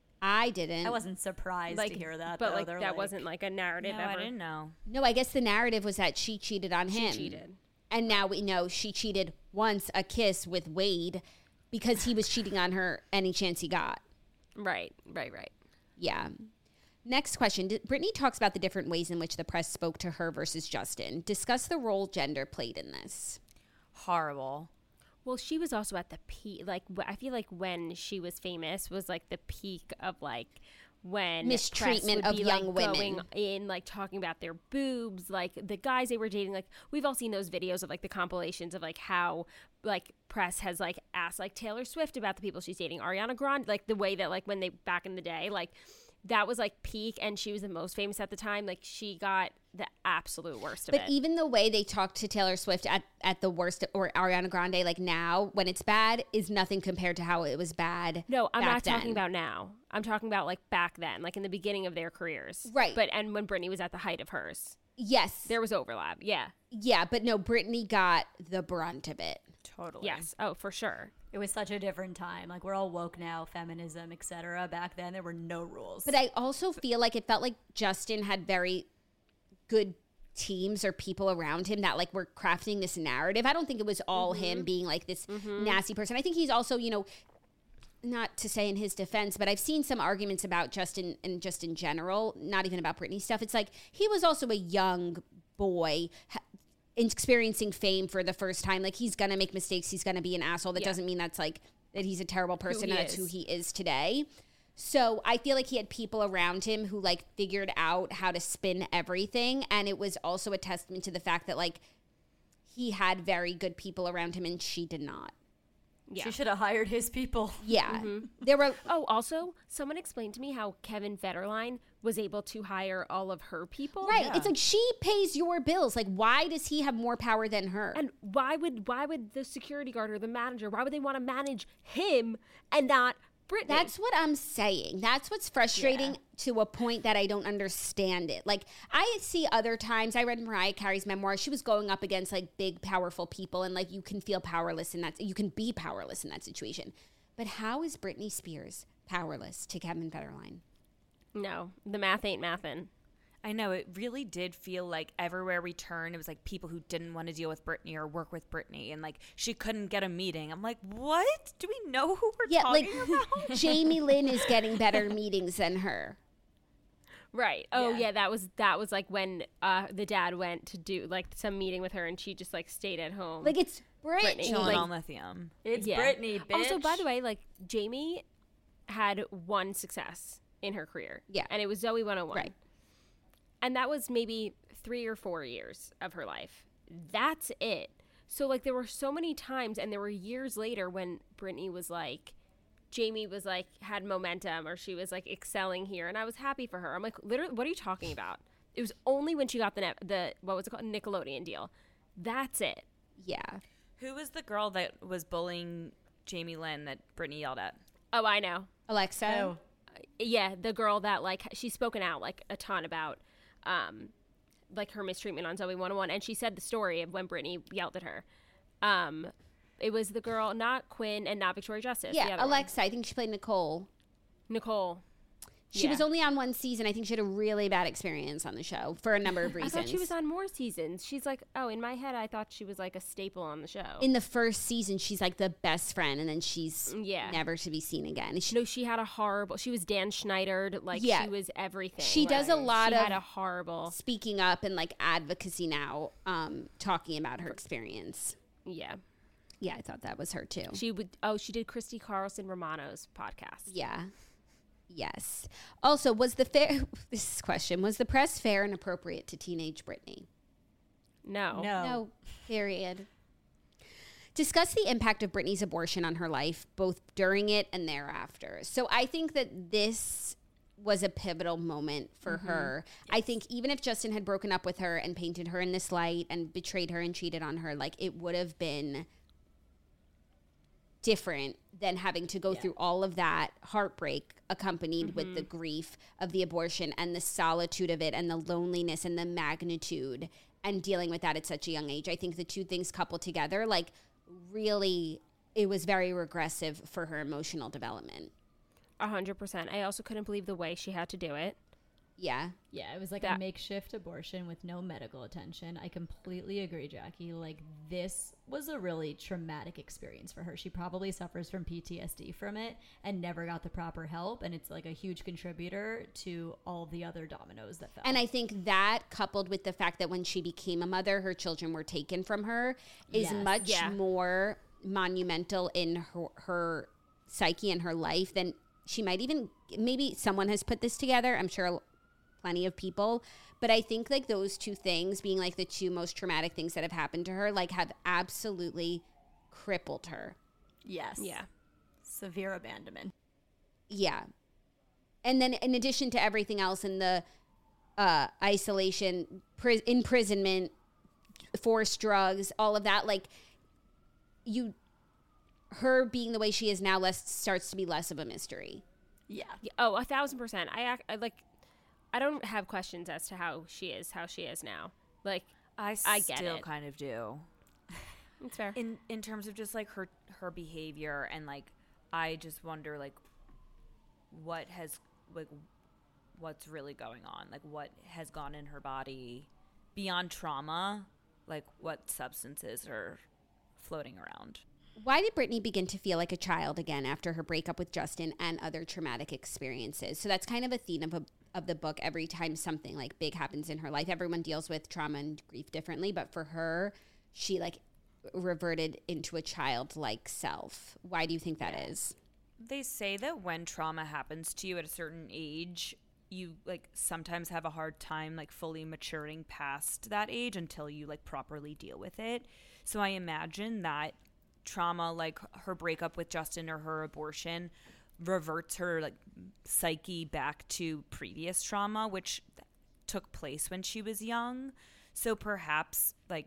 I didn't. I wasn't surprised Like, to hear that. but though. like They're that wasn't like a narrative No, ever. I didn't know. No, I guess the narrative was that she cheated on She him. cheated. And now we know she cheated once, a kiss with Wade, because he was cheating on her any chance he got. Right, right, right. Yeah. Next question. D- Brittany talks about the different ways in which the press spoke to her versus Justin. Discuss the role gender played in this. Horrible. Well, she was also at the peak. Like, wh- I feel like when she was famous was like the peak of like when Mistreatment press would of be, young like, women. going in, like talking about their boobs, like the guys they were dating. Like, we've all seen those videos of like the compilations of like how like press has like asked like Taylor Swift about the people she's dating, Ariana Grande, like the way that like when they back in the day, like that was like peak, and she was the most famous at the time. Like, she got the absolute worst of But it. even the way they talk to Taylor Swift at, at the worst, or Ariana Grande, like now, when it's bad, is nothing compared to how it was bad. No, I'm back not talking then. about now. I'm talking about like back then, like in the beginning of their careers. Right. But and when Britney was at the height of hers, Yes. there was overlap. Yeah. Yeah, but no, Brittany got the brunt of it. Totally. Yes. Oh, for sure. It was such a different time. Like, we're all woke now, feminism, et cetera. Back then, there were no rules. But I also feel like it felt like Justin had very good teams or people around him that like were crafting this narrative. I don't think it was all Mm-hmm. him being like this nasty person. I think he's also, you know, not to say in his defense, but I've seen some arguments about Justin and just in general, not even about Britney stuff. It's like he was also a young boy ha- experiencing fame for the first time. Like, he's going to make mistakes. He's going to be an asshole. That Yeah. doesn't mean that's like that he's a terrible person he and that's is. who he is today. So I feel like he had people around him who like figured out how to spin everything. And it was also a testament to the fact that like he had very good people around him and she did not. Yeah. She should have hired his people. Yeah. There were Oh, also, someone explained to me how Kevin Federline was able to hire all of her people. right. It's like she pays your bills. Like, why does he have more power than her? And why would why would the security guard or the manager, why would they want to manage him and not Brittany? That's what I'm saying. That's what's frustrating to a point that I don't understand it. Like, I see other times, I read Mariah Carey's memoir, she was going up against like big, powerful people, and like you can feel powerless in that, you can be powerless in that situation. But how is Britney Spears powerless to Kevin Federline? No, the math ain't mathin'. I know, it really did feel like everywhere we turned, it was like people who didn't want to deal with Britney or work with Britney, and like she couldn't get a meeting. I'm like, what? Do we know who we're Yeah, like talking about? Jamie Lynn is getting better meetings than her. Right. Oh Yeah. yeah. that was that was like when uh the dad went to do like some meeting with her and she just like stayed at home. Like, it's Britney. Brittany. Chilling like- on lithium. It's Yeah. Britney, bitch. Also, by the way, like Jamie had one success in her career. Yeah. And it was Zoe one oh one. Right. And that was maybe three or four years of her life. That's it. So like there were so many times and there were years later when Brittany was like Jamie was like had momentum or she was like excelling here, and I was happy for her. I'm like, literally, what are you talking about? It was only when she got the net, the what was it called, Nickelodeon deal. That's it. Yeah. Who was the girl that was bullying Jamie Lynn that Brittany yelled at? Oh, I know. Alexa. Oh. Yeah, the girl that like she's spoken out like a ton about, um, like her mistreatment on Zoe one oh one, and she said the story of when Brittany yelled at her. Um, it was the girl, not Quinn and not Victoria Justice. Yeah, the other Alexa. I think she played Nicole. one. Nicole. She Yeah. was only on one season. I think she had a really bad experience on the show for a number of I reasons. thought she was on more seasons. She's like, oh, in my head, I thought she was like a staple on the show. In the first season, she's like the best friend, and then she's Yeah. never to be seen again. She, no, she had a horrible. She was Dan Schneidered. Like Yeah. she was everything. She does a Like, lot she of had a horrible. speaking up and like advocacy now, um, talking about her experience. Yeah, Yeah, I thought that was her too. she would. Oh, she did Christy Carlson Romano's podcast. Yeah. Yes. Also, was the fair this is question, was the press fair and appropriate to teenage Brittany? No, No. No. Period. Discuss the impact of Brittany's abortion on her life, both during it and thereafter. So I think that this was a pivotal moment for her. I think even if Justin had broken up with her and painted her in this light and betrayed her and cheated on her, like it would have been different than having to go through all of that heartbreak accompanied with the grief of the abortion and the solitude of it and the loneliness and the magnitude and dealing with that at such a young age. I think the two things coupled together, like really, it was very regressive for her emotional development. a hundred percent. I also couldn't believe the way she had to do it. Yeah. Yeah, it was like That- a makeshift abortion with no medical attention. I completely agree, Jackie. Like, this was a really traumatic experience for her. She probably suffers from P T S D from it and never got the proper help. And it's like a huge contributor to all the other dominoes that fell. And I think that coupled with the fact that when she became a mother, her children were taken from her is Yes. much Yeah. more monumental in her, her psyche and her life than she might even, maybe someone has put this together. I'm sure plenty of people, but I think like those two things being like the two most traumatic things that have happened to her, like have absolutely crippled her. yes. Yeah. Severe abandonment. Yeah. And then in addition to everything else in the uh, isolation, pri- imprisonment, forced drugs, all of that, like you, her being the way she is now less starts to be less of a mystery. Yeah. Yeah, oh, a thousand percent. I act I, like. I don't have questions as to how she is, how she is now. Like, I, I get still it. kind of do. it's fair. In in terms of just like her her behavior, and like I just wonder like what has like what's really going on, like what has gone in her body beyond trauma, like what substances are floating around. Why did Brittany begin to feel like a child again after her breakup with Justin and other traumatic experiences? So that's kind of a theme of, a, of the book. Every time something like big happens in her life, everyone deals with trauma and grief differently. But for her, she like reverted into a childlike self. Why do you think that is? They say that when trauma happens to you at a certain age, you like sometimes have a hard time like fully maturing past that age until you like properly deal with it. So I imagine that trauma like her breakup with Justin or her abortion reverts her like psyche back to previous trauma, which took place when she was young. So perhaps like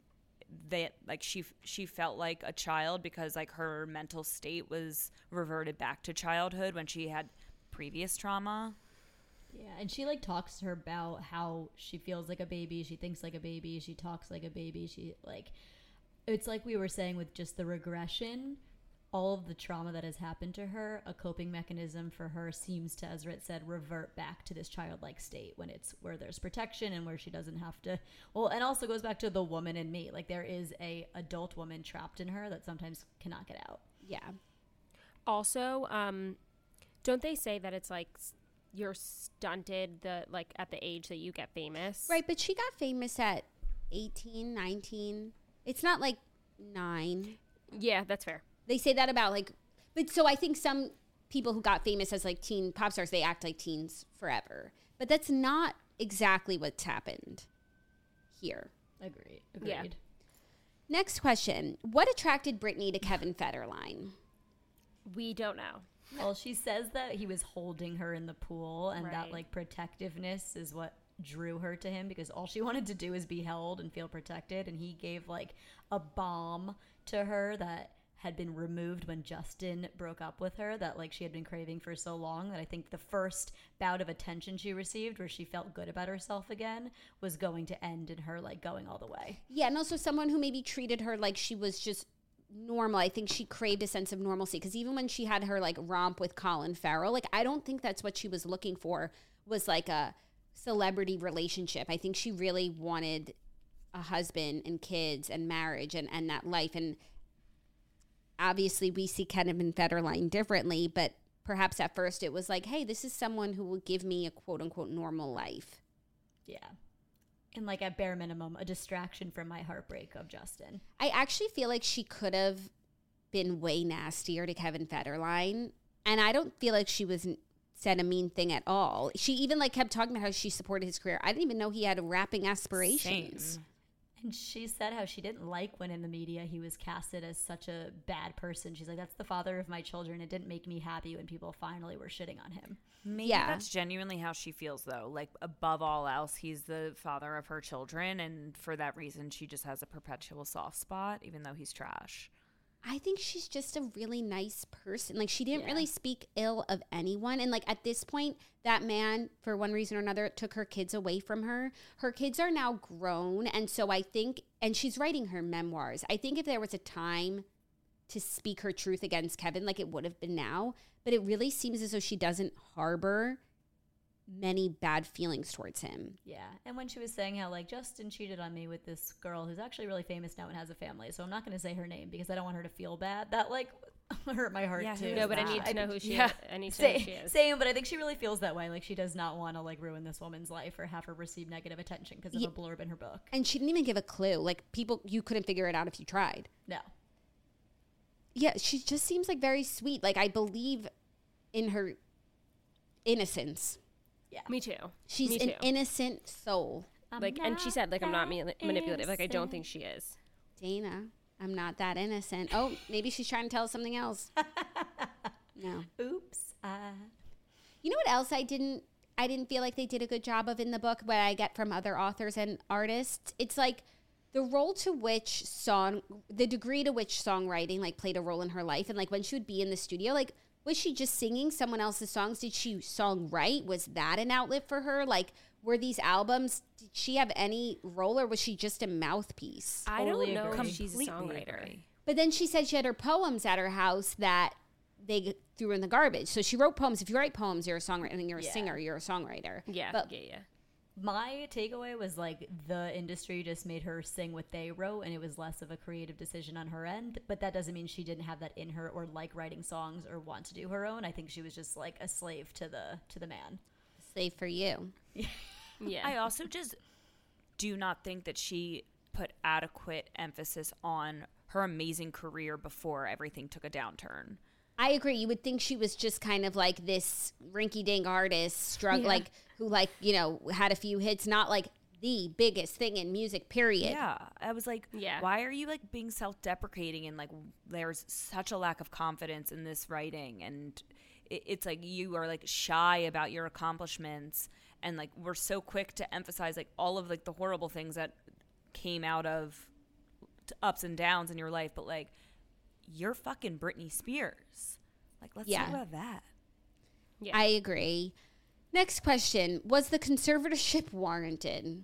that like she she felt like a child because like her mental state was reverted back to childhood when she had previous trauma. Yeah, and she like talks to her about how she feels like a baby, she thinks like a baby, she talks like a baby, she like it's like we were saying with just the regression, all of the trauma that has happened to her, a coping mechanism for her seems to, as Rit said, revert back to this childlike state when it's where there's protection and where she doesn't have to. Well, and also goes back to the woman in me. Like there is a adult woman trapped in her that sometimes cannot get out. Yeah. Also, um, don't they say that it's like s- you're stunted the like at the age that you get famous? Right, but she got famous at eighteen, nineteen. It's not like nine. Yeah, that's fair. They say that about like, but so I think some people who got famous as like teen pop stars, they act like teens forever. But that's not exactly what's happened here. Agreed. Yeah. Agreed. Next question. What attracted Brittany to Kevin Federline? We don't know. Well, she says that he was holding her in the pool and that Right. like protectiveness is what drew her to him because all she wanted to do is be held and feel protected. And he gave like a bomb to her that had been removed when Justin broke up with her that like she had been craving for so long that I think the first bout of attention she received where she felt good about herself again was going to end in her like going all the way. Yeah, and also someone who maybe treated her like she was just normal. I think she craved a sense of normalcy because even when she had her like romp with Colin Farrell, like I don't think that's what she was looking for was like a celebrity relationship. I think she really wanted a husband and kids and marriage and, and that life. And obviously we see Kevin Federline differently, but perhaps at first it was like, hey, this is someone who will give me a quote unquote normal life. Yeah. And like at bare minimum, a distraction from my heartbreak of Justin. I actually feel like she could have been way nastier to Kevin Federline. And I don't feel like she was said a mean thing at all. She even like kept talking about how she supported his career. I didn't even know he had rapping aspirations. Same. And she said how she didn't like when in the media he was casted as such a bad person. She's like, that's the father of my children. It didn't make me happy when people finally were shitting on him. Maybe Yeah. that's genuinely how she feels, though. Like, above all else, he's the father of her children, and for that reason, she just has a perpetual soft spot, even though he's trash. I think she's just a really nice person. Like she didn't Yeah. really speak ill of anyone. And like at this point, that man, for one reason or another, took her kids away from her. Her kids are now grown. And so I think, and she's writing her memoirs. I think if there was a time to speak her truth against Kevin, like it would have been now. But it really seems as though she doesn't harbor many bad feelings towards him. Yeah. And when she was saying how like Justin cheated on me with this girl who's actually really famous now and has a family. So I'm not going to say her name because I don't want her to feel bad. That like hurt my heart Yeah, too. who No, is but I that? need to know who she Yeah. is. I need to know who Same, she is. same, but I think she really feels that way. Like she does not want to like ruin this woman's life or have her receive negative attention because of Yeah. a blurb in her book. And she didn't even give a clue. Like people, you couldn't figure it out if you tried. No. Yeah, she just seems like very sweet. Like I believe in her innocence. Me too. She's Me an too. innocent soul. I'm like, and she said, like, I'm not that mani- manipulative. Like, I don't innocent. think she is. Dana, I'm not that innocent. Oh, maybe she's trying to tell us something else. No. Oops. I... You know what else I didn't I didn't feel like they did a good job of in the book, what I get from other authors and artists? It's like the role to which song, the degree to which songwriting like played a role in her life. And like when she would be in the studio, like was she just singing someone else's songs? Did she songwrite? Was that an outlet for her? Like were these albums, did she have any role or was she just a mouthpiece? I Totally don't know agree. if she's a Completely songwriter. agree. But then she said she had her poems at her house that they threw in the garbage. So she wrote poems. If you write poems, you're a songwriter. I mean, you're a Yeah. singer, you're a songwriter. Yeah, But yeah, yeah. My takeaway was like the industry just made her sing what they wrote and it was less of a creative decision on her end. But that doesn't mean she didn't have that in her or like writing songs or want to do her own. I think she was just like a slave to the to the man. slave for you. Yeah. I also just do not think that she put adequate emphasis on her amazing career before everything took a downturn. I agree. You would think she was just kind of like this rinky-dink artist, strugg- Yeah. like who, like you know, had a few hits, not like the biggest thing in music. Period. Yeah, I was like, Yeah. why are you like being self-deprecating and like there's such a lack of confidence in this writing and it, it's like you are like shy about your accomplishments and like we're so quick to emphasize like all of like the horrible things that came out of t- ups and downs in your life, but like you're fucking Britney Spears. Like let's Yeah. talk about that. Yeah. I agree. Next question: was the conservatorship warranted?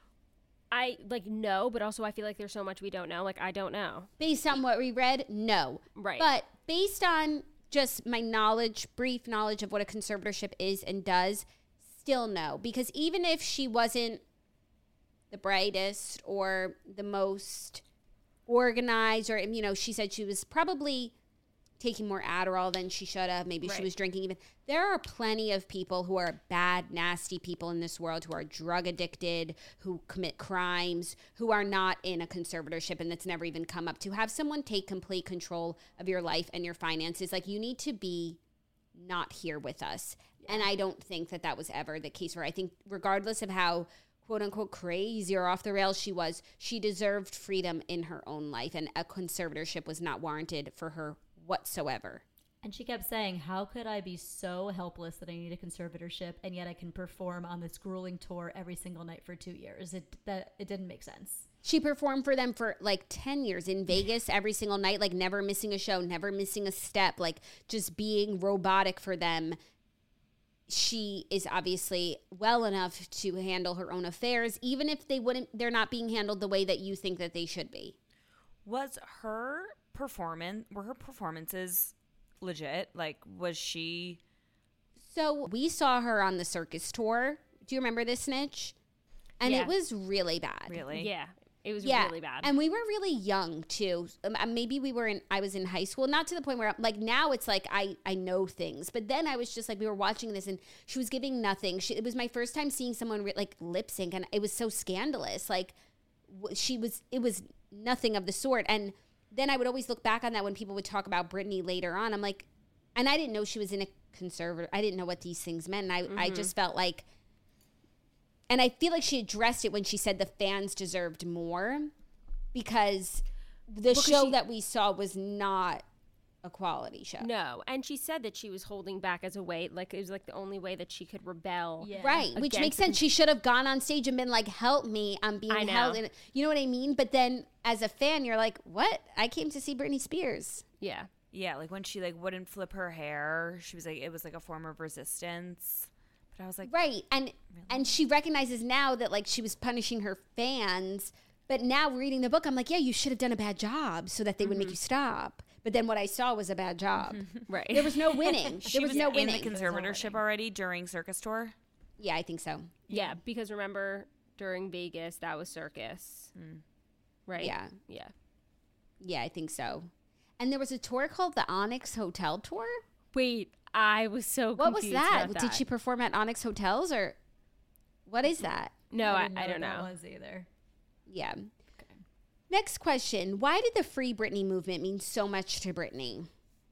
I like no, but also I feel like there's so much we don't know. Like I don't know. Based on what we read, no. Right. But based on just my knowledge, brief knowledge of what a conservatorship is and does, still no. Because even if she wasn't the brightest or the most organized, or, you know, she said she was probably taking more Adderall than she should have. Maybe she Right. was drinking even. There are plenty of people who are bad, nasty people in this world who are drug addicted, who commit crimes, who are not in a conservatorship and that's never even come up. To have someone take complete control of your life and your finances, like you need to be not here with us. And I don't think that that was ever the case for her. I think regardless of how quote unquote crazy or off the rails she was, she deserved freedom in her own life and a conservatorship was not warranted for her whatsoever. And she kept saying, how could I be so helpless that I need a conservatorship and yet I can perform on this grueling tour every single night for two years? It that it didn't make sense. She performed for them for like ten years in Vegas every single night, like never missing a show, never missing a step, like just being robotic for them. She is obviously well enough to handle her own affairs, even if they wouldn't, they're not being handled the way that you think that they should be. Was her performance, were her performances legit? Like, was she? So we saw her on the circus tour. Do you remember this, Snitch? And Yeah. it was really bad. Really? Yeah, it was Yeah, really bad. and we were really young too. Um, uh, maybe we were in. I was in high school, not to the point where like now it's like I I know things, but then I was just like we were watching this and she was giving nothing. She, it was my first time seeing someone re- like lip sync, and it was so scandalous. Like w- she was, it was nothing of the sort. And then I would always look back on that when people would talk about Britney later on. I'm like, and I didn't know she was in a conservator. I didn't know what these things meant. And I Mm-hmm. I just felt like. And I feel like she addressed it when she said the fans deserved more, because the show she- that we saw was not a quality show. No, and she said that she was holding back as a way, like it was like the only way that she could rebel. Yeah. Right, which Against makes the sense. She should have gone on stage and been like, "Help me, I'm being I know. held." In, you know what I mean? But then, as a fan, you're like, "What? I came to see Britney Spears." Yeah. Yeah, like when she like wouldn't flip her hair, she was like, it was like a form of resistance. But I was like, Right, and and she recognizes now that like she was punishing her fans. But now reading the book, I'm like, "Yeah, you should have done a bad job so that they would make you stop." But then what I saw was a bad job. Right. There was no winning. she There was, was no in winning. the conservatorship already during circus tour. Yeah, I think so. Yeah, because remember during Vegas that was circus, right? Yeah. yeah. Yeah, I think so. And there was a tour called the Onyx Hotel Tour. Wait, I was so What was confused that? about Did she perform at Onyx Hotels or what is that? No, I, didn't I what don't that know. was either. Yeah. Next question. Why did the Free Britney movement mean so much to Britney?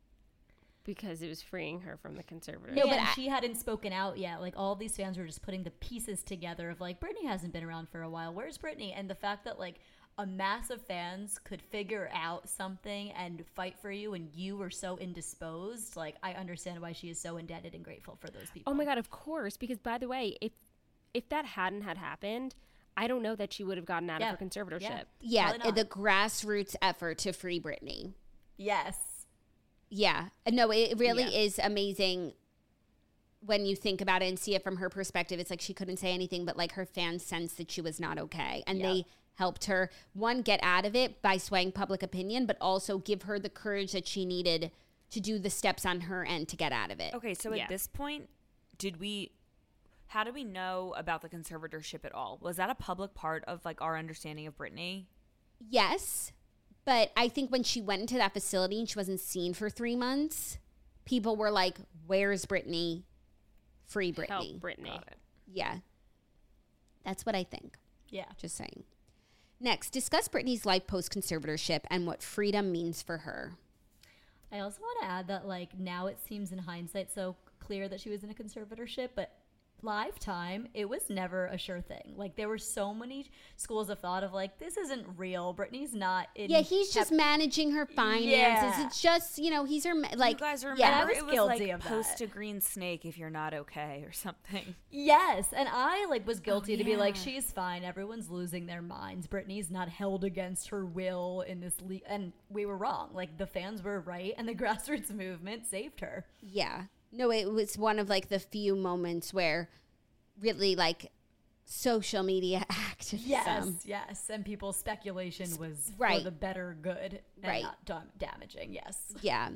Because it was freeing her from the conservator. No, Yeah, but and I- she hadn't spoken out yet. Like all these fans were just putting the pieces together of like Britney hasn't been around for a while. Where's Britney? And the fact that like a mass of fans could figure out something and fight for you, and you were so indisposed. Like I understand why she is so indebted and grateful for those people. Oh my god, of course. Because by the way, if if that hadn't had happened, I don't know that she would have gotten out Yeah. of her conservatorship. Yeah. Yeah, Probably not. the grassroots effort to free Britney. Yes. Yeah. No, it really Yeah. is amazing when you think about it and see it from her perspective. It's like she couldn't say anything, but like her fans sensed that she was not okay. And they Yep. helped her, one, get out of it by swaying public opinion, but also give her the courage that she needed to do the steps on her end to get out of it. Okay, so Yeah. at this point, did we? How do we know about the conservatorship at all? Was that a public part of like our understanding of Britney? Yes, but I think when she went into that facility and she wasn't seen for three months, people were like, "Where's Britney? Free Britney." Help Britney. Yeah. That's what I think. Yeah. Just saying. Next, discuss Britney's life post conservatorship and what freedom means for her. I also want to add that like now it seems in hindsight so clear that she was in a conservatorship, but lifetime it was never a sure thing. Like there were so many schools of thought of like this isn't real. Britney's not in Yeah, he's just kept- managing her finances. Yeah. It's just, you know, he's her, ma- like, you guys remember yeah. I was it was guilty like of that. post a green snake if you're not okay or something. Yes, and I like was guilty to be like yeah. she's fine. Everyone's losing their minds. Britney's not held against her will in this le- and we were wrong. Like the fans were right and the grassroots movement saved her. Yeah. No, it was one of like the few moments where really like social media activism. Yes, yes, and people's speculation was Right. for the better good and Right. not dam- damaging. Yes. Yeah.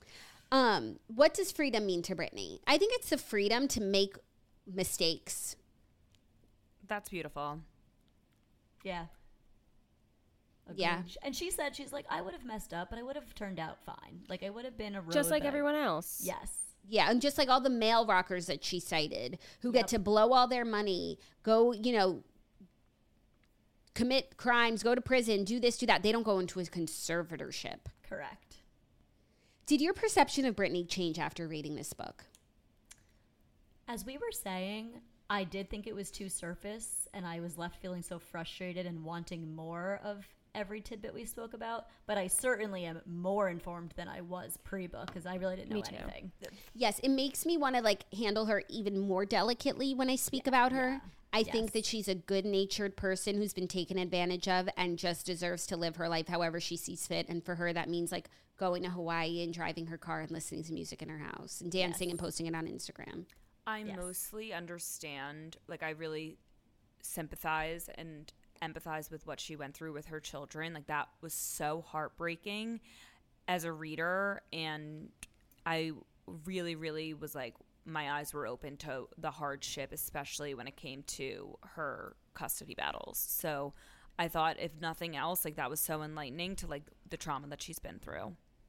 Um, what does freedom mean to Britney? I think it's the freedom to make mistakes. That's beautiful. Yeah. Yeah. Agreed. And she said she's like I would have messed up, but I would have turned out fine. Like I would have been a road Just like that- everyone else. Yes. Yeah, and just like all the male rockers that she cited who Yep. get to blow all their money, go, you know, commit crimes, go to prison, do this, do that. They don't go into a conservatorship. Correct. Did your perception of Britney change after reading this book? As we were saying, I did think it was too surface, and I was left feeling so frustrated and wanting more of every tidbit we spoke about, but I certainly am more informed than I was pre-book because I really didn't know Me too. anything. Yes, it makes me want to like handle her even more delicately when I speak about her. yeah. I Yes. think that she's a good-natured person who's been taken advantage of and just deserves to live her life however she sees fit. And for her, that means like going to Hawaii and driving her car and listening to music in her house and dancing Yes. and posting it on Instagram. I Yes. mostly understand, like, I really sympathize and empathize with what she went through with her children. Like, that was so heartbreaking as a reader. And I really, really was like, my eyes were open to the hardship, especially when it came to her custody battles. So I thought, if nothing else, like, that was so enlightening to, like, the trauma that she's been through.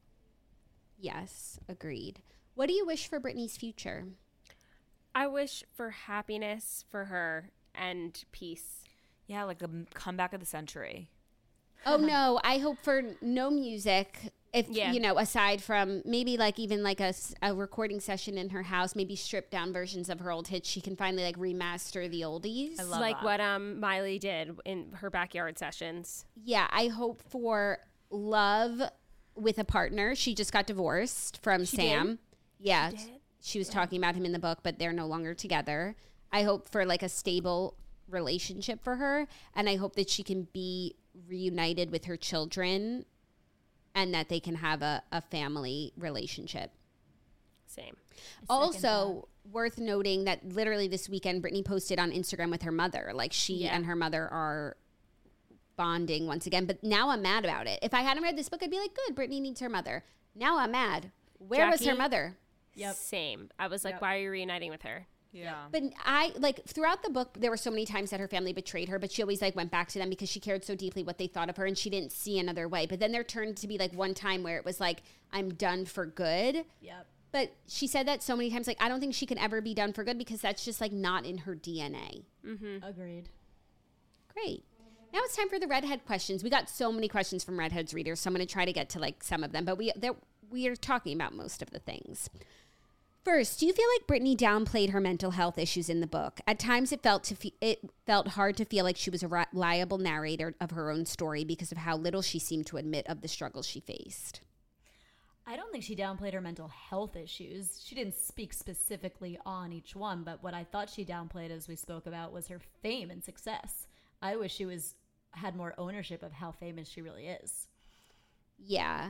Yes, agreed. What do you wish for Britney's future? I wish for happiness for her and peace. Yeah, like a comeback of the century. Oh no, I hope for no music. If Yeah. you know, aside from maybe like even like a, s- a recording session in her house, maybe stripped down versions of her old hits, she can finally like remaster the oldies. I love like that. what um Miley did in her backyard sessions. Yeah, I hope for love with a partner. She just got divorced from She Sam. did? Yeah, She she, did? was talking about him in the book, but they're no longer together. I hope for like a stable relationship for her, and I hope that she can be reunited with her children and that they can have a, a family relationship. Same. Also, worth noting that literally this weekend, Britney posted on Instagram with her mother. Like, she Yeah. and her mother are bonding once again. But now I'm mad about it. If I hadn't read this book, I'd be like, good, Britney needs her mother. Now I'm mad. Where was her Jackie? mother? Yep. Same. I was like, Yep. why are you reuniting with her? Yeah. But I, like, throughout the book, there were so many times that her family betrayed her, but she always, like, went back to them because she cared so deeply what they thought of her, and she didn't see another way. But then there turned to be, like, one time where it was like, I'm done for good. Yep. But she said that so many times, like, I don't think she can ever be done for good because that's just, like, not in her D N A. Agreed. Great. Now it's time for the Redhead questions. We got so many questions from Redheads readers, so I'm going to try to get to, like, some of them. But we we are talking about most of the things. First, do you feel like Britney downplayed her mental health issues in the book? At times, it felt to fe- it felt hard to feel like she was a reliable narrator of her own story because of how little she seemed to admit of the struggles she faced. I don't think she downplayed her mental health issues. She didn't speak specifically on each one, but what I thought she downplayed, as we spoke about, was her fame and success. I wish she was had more ownership of how famous she really is. Yeah.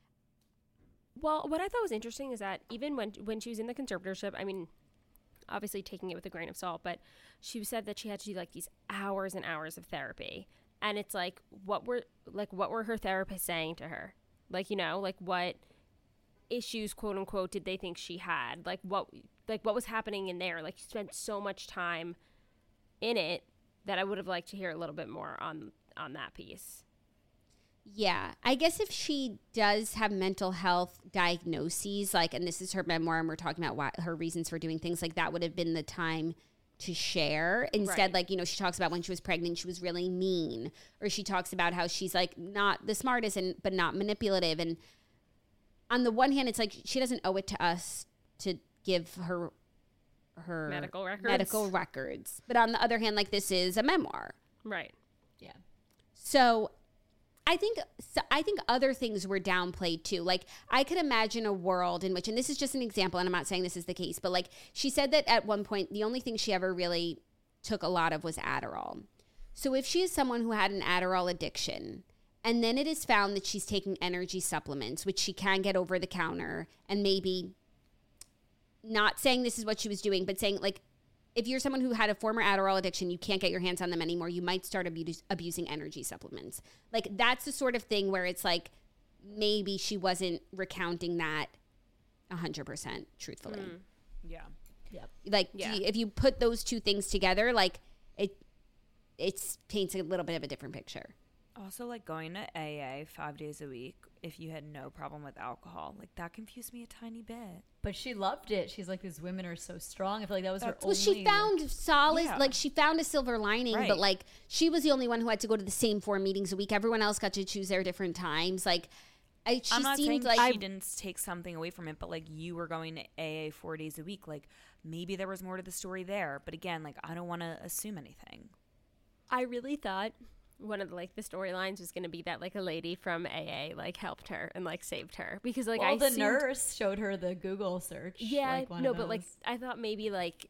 Well, what I thought was interesting is that even when when she was in the conservatorship, I mean, obviously taking it with a grain of salt, but she said that she had to do like these hours and hours of therapy. And it's like, what were like what were her therapists saying to her? Like, you know, like what issues, quote unquote, did they think she had? Like what like what was happening in there? Like, you spent so much time in it that I would have liked to hear a little bit more on on that piece. Yeah, I guess if she does have mental health diagnoses, like, and this is her memoir, and we're talking about why, her reasons for doing things, like, that would have been the time to share. Instead, Right. like, you know, she talks about when she was pregnant, she was really mean, or she talks about how she's like not the smartest and but not manipulative. And on the one hand, it's like she doesn't owe it to us to give her her Medical records. medical records, but on the other hand, like, this is a memoir. Right. Yeah. So I think so I think other things were downplayed too. Like, I could imagine a world in which, and this is just an example, and I'm not saying this is the case, but like, she said that at one point, the only thing she ever really took a lot of was Adderall. So if she is someone who had an Adderall addiction, and then it is found that she's taking energy supplements, which she can get over the counter, and maybe not saying this is what she was doing, but saying, like, if you're someone who had a former Adderall addiction, you can't get your hands on them anymore, you might start abuse, abusing energy supplements. Like, that's the sort of thing where it's like, maybe she wasn't recounting that one hundred percent truthfully. Mm. Yeah. Yep. Like, do Yeah. you- if you put those two things together, like, it it paints a little bit of a different picture. Also, like, going to A A five days a week if you had no problem with alcohol, like, that confused me a tiny bit. But she loved it. She's like, these women are so strong. I feel like that was her Well, only... she found solace, Yeah. like, she found a silver lining, Right. but, like, she was the only one who had to go to the same four meetings a week. Everyone else got to choose their different times. Like, I, she I'm not seemed saying like she didn't take something away from it, but, like, you were going to A A four days a week. Like, maybe there was more to the story there. But again, like, I don't want to assume anything. I really thought one of the like the storylines was going to be that like a lady from A A like helped her and like saved her because like well, I the assumed, nurse showed her the Google search. yeah like one no of but like those. I thought maybe like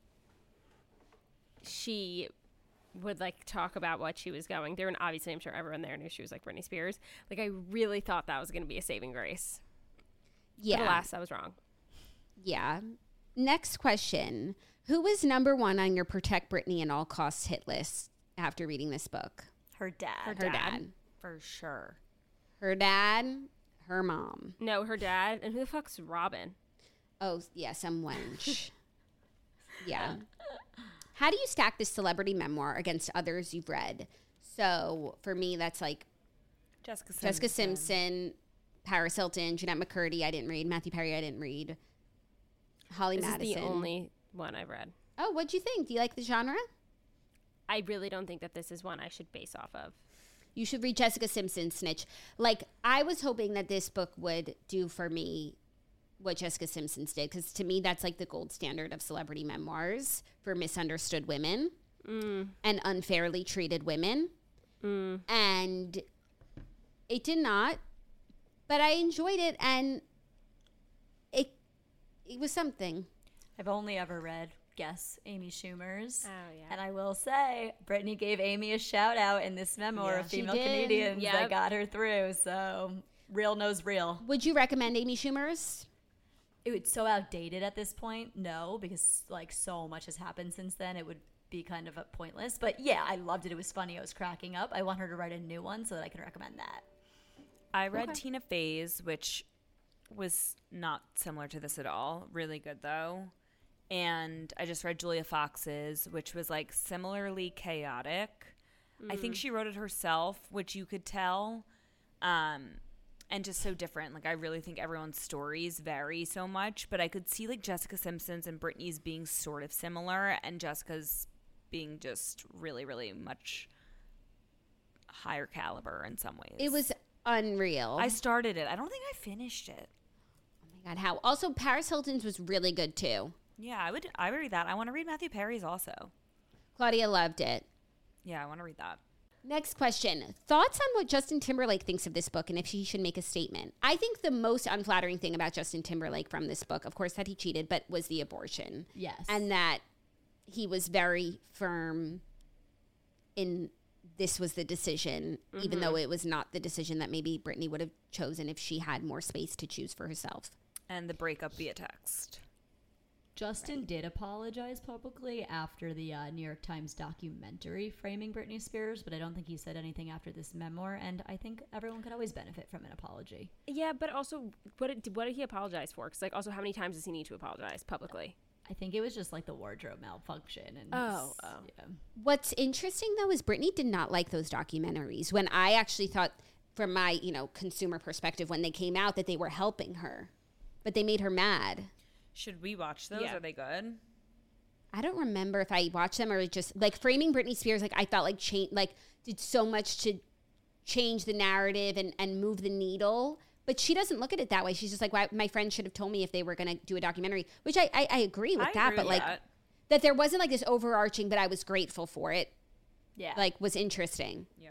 she would like talk about what she was going through, and obviously I'm sure everyone there knew she was like Britney Spears. Like I really thought that was going to be a saving grace. Yeah. But alas, I was wrong. Yeah. Next question. Who was number one on your Protect Britney at All Costs hit list after reading this book? Her dad. Her dad. For sure. Her dad, her mom. No, her dad, and who the fuck's Robin? Oh, yeah, some wench. Yeah. How do you stack this celebrity memoir against others you've read? So for me, that's like Jessica Simpson. Jessica Simpson, Paris Hilton, Jeanette McCurdy, I didn't read. Matthew Perry, I didn't read. Holly This Madison. is the only one I've read. Oh, what'd you think? Do you like the genre? I really don't think that this is one I should base off of. You should read Jessica Simpson, Snitch. Like, I was hoping that this book would do for me what Jessica Simpson's did, because to me, that's like the gold standard of celebrity memoirs for misunderstood women Mm. and unfairly treated women. Mm. And it did not, but I enjoyed it, and it it was something. I've only ever read, guess, Amy Schumer's. Oh, yeah. And I will say, Brittany gave Amy a shout out in this memoir Yeah, of she female did. comedians Yep. that got her through. So, real knows real. Would you recommend Amy Schumer's? It would so outdated at this point. No, because like so much has happened since then. It would be kind of a pointless. But yeah, I loved it. It was funny. I was cracking up. I want her to write a new one so that I can recommend that. I read Okay. Tina Fey's, which was not similar to this at all. Really good, though. And I just read Julia Fox's, which was like similarly chaotic. I think she wrote it herself, which you could tell. Um, and just so different. Like, I really think everyone's stories vary so much. But I could see like Jessica Simpson's and Britney's being sort of similar, and Jessica's being just really, really much higher caliber in some ways. It was unreal. I started it. I don't think I finished it. oh my God, how? Also, Paris Hilton's was really good too. Yeah, I would. I would read that. I want to read Matthew Perry's also. Claudia loved it. Yeah, I want to read that. Next question. Thoughts on what Justin Timberlake thinks of this book and if he should make a statement? I think the most unflattering thing about Justin Timberlake from this book, of course, that he cheated, but was the abortion. Yes. And that he was very firm in this was the decision, mm-hmm. even though it was not the decision that maybe Britney would have chosen if she had more space to choose for herself. And the breakup via text. Justin right. did apologize publicly after the uh, New York Times documentary framing Britney Spears, but I don't think he said anything after this memoir, and I think everyone could always benefit from an apology. Yeah, but also, what did, what did he apologize for? Because, like, also, how many times does he need to apologize publicly? I think it was just, like, the wardrobe malfunction. And oh, oh. Yeah. What's interesting, though, is Britney did not like those documentaries. When I actually thought, from my, you know, consumer perspective, when they came out, that they were helping her. But they made her mad. Should we watch those? Yeah. Are they good? I don't remember if I watched them or just like framing Britney Spears. Like I felt like change, like did so much to change the narrative and, and move the needle. But she doesn't look at it that way. She's just like, well, my friend should have told me if they were going to do a documentary, which I, I, I agree with I that. agree but with like that. that there wasn't like this overarching, but I was grateful for it. Yeah. Like was interesting. Yeah.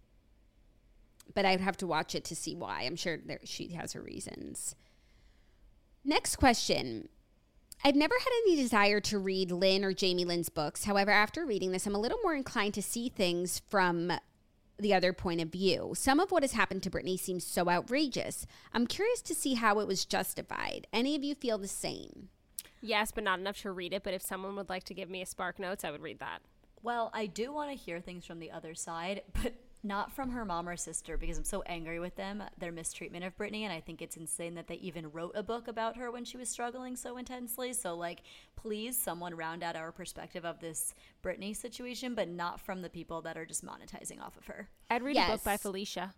But I'd have to watch it to see why. I'm sure there, she has her reasons. Next question. I've never had any desire to read Lynn or Jamie Lynn's books. However, after reading this, I'm a little more inclined to see things from the other point of view. Some of what has happened to Britney seems so outrageous. I'm curious to see how it was justified. Any of you feel the same? Yes, but not enough to read it. But if someone would like to give me a Spark Notes, I would read that. Well, I do want to hear things from the other side, but not from her mom or sister, because I'm so angry with them, their mistreatment of Britney, and I think it's insane that they even wrote a book about her when she was struggling so intensely. So, like, please, someone round out our perspective of this Britney situation, but not from the people that are just monetizing off of her. I'd read Yes. a book by Felicia.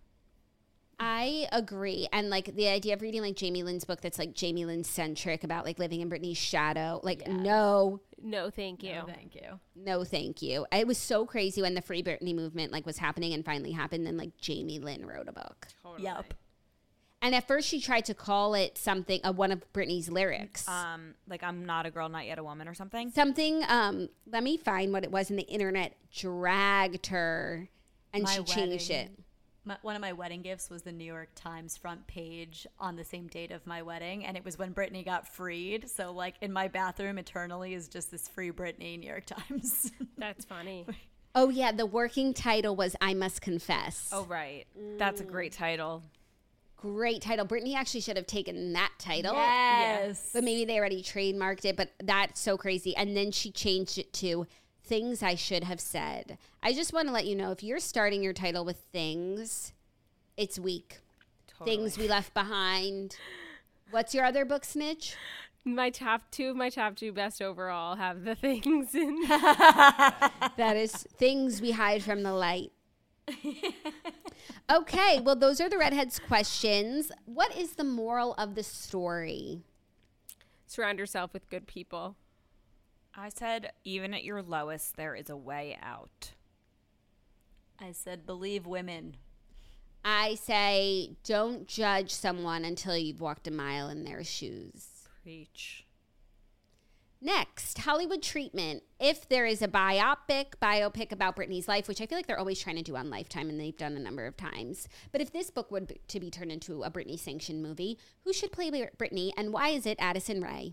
I agree. And like the idea of reading like Jamie Lynn's book that's like Jamie Lynn centric about like living in Britney's shadow. Like, Yes. no, No, thank you. No, thank you. no, thank you. It was so crazy when the Free Britney movement like was happening and finally happened. Then like Jamie Lynn wrote a book. Totally. Yep. And at first she tried to call it something, uh, one of Britney's lyrics. Um, like I'm not a girl, not yet a woman, or something. Something, um, let me find what it was, and the internet dragged her and My she changed wedding- it. My, one of my wedding gifts was the New York Times front page on the same date of my wedding, and it was when Britney got freed. So, like, in my bathroom eternally is just this Free Britney New York Times. That's funny. Oh, yeah. The working title was I Must Confess. Oh, right. That's a great title. Great title. Britney actually should have taken that title. Yes. But maybe they already trademarked it. But that's so crazy. And then she changed it to Things I Should Have Said. I just want to let you know, if you're starting your title with things, it's weak. Totally. Things We Left Behind. What's your other book, Snitch? My top two of my top two best overall have the things in. That is Things We Hide from the Light. Okay, well, those are the Redheads questions. What is the moral of the story? Surround yourself with good people. I said, even at your lowest, there is a way out. I said, believe women. I say, don't judge someone until you've walked a mile in their shoes. Preach. Next, Hollywood treatment. If there is a biopic, biopic about Britney's life, which I feel like they're always trying to do on Lifetime, and they've done a number of times. But if this book were be, to be turned into a Britney-sanctioned movie, who should play Britney, and why is it Addison Rae?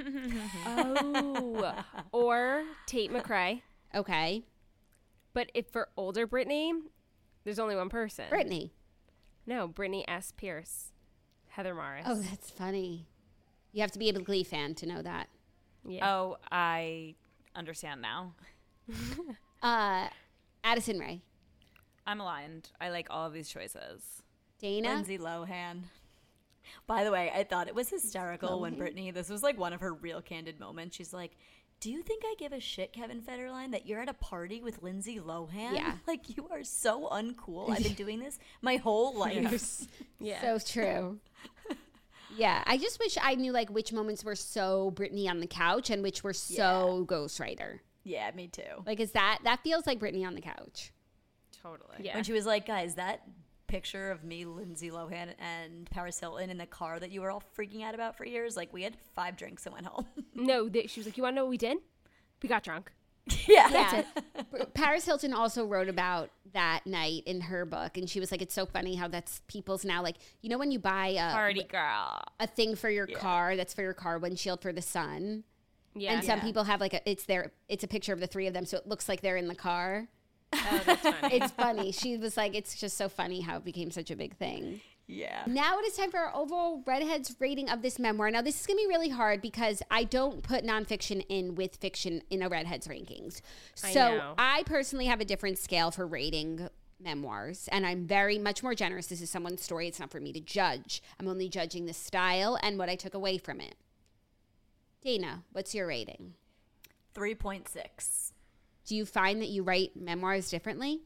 Oh. Or Tate McRae. Okay. But if for older Britney, there's only one person. Britney. No, Britney S. Pierce. Heather Morris. Oh, that's funny. You have to be a Glee fan to know that. Yeah. Oh, I understand now. Uh, Addison Rae. I'm aligned. I like all of these choices. Dana. Lindsay Lohan. By the way, I thought it was hysterical when Britney, this was like one of her real candid moments. She's like, do you think I give a shit, Kevin Federline, that you're at a party with Lindsay Lohan? Yeah. Like, you are so uncool. I've been doing this my whole life. Yeah. So true. Yeah, I just wish I knew like which moments were so Britney on the couch and which were so Ghostwriter. Yeah, me too. Like, is that that feels like Britney on the couch? Totally. Yeah. When she was like, guys, that picture of me, Lindsay Lohan, and Paris Hilton in the car that you were all freaking out about for years, like, we had five drinks and went home. No, they, she was like, you want to know what we did? We got drunk. yeah. Yeah. Paris Hilton also wrote about that night in her book, and she was like, it's so funny how that's people's now, like, you know when you buy a, Party girl. a thing for your car that's for your car windshield for the sun, Yeah. and some Yeah. people have like a, it's their, it's a picture of the three of them, so it looks like they're in the car. Oh, that's funny. It's funny. She was like, it's just so funny how it became such a big thing. Yeah. Now it is time for our overall Redheads rating of this memoir. Now, this is going to be really hard because I don't put nonfiction in with fiction in a Redheads rankings. I So know. I personally have a different scale for rating memoirs, and I'm very much more generous. This is someone's story. It's not for me to judge. I'm only judging the style and what I took away from it. Dana, what's your rating? three point six. Do you find that you write memoirs differently?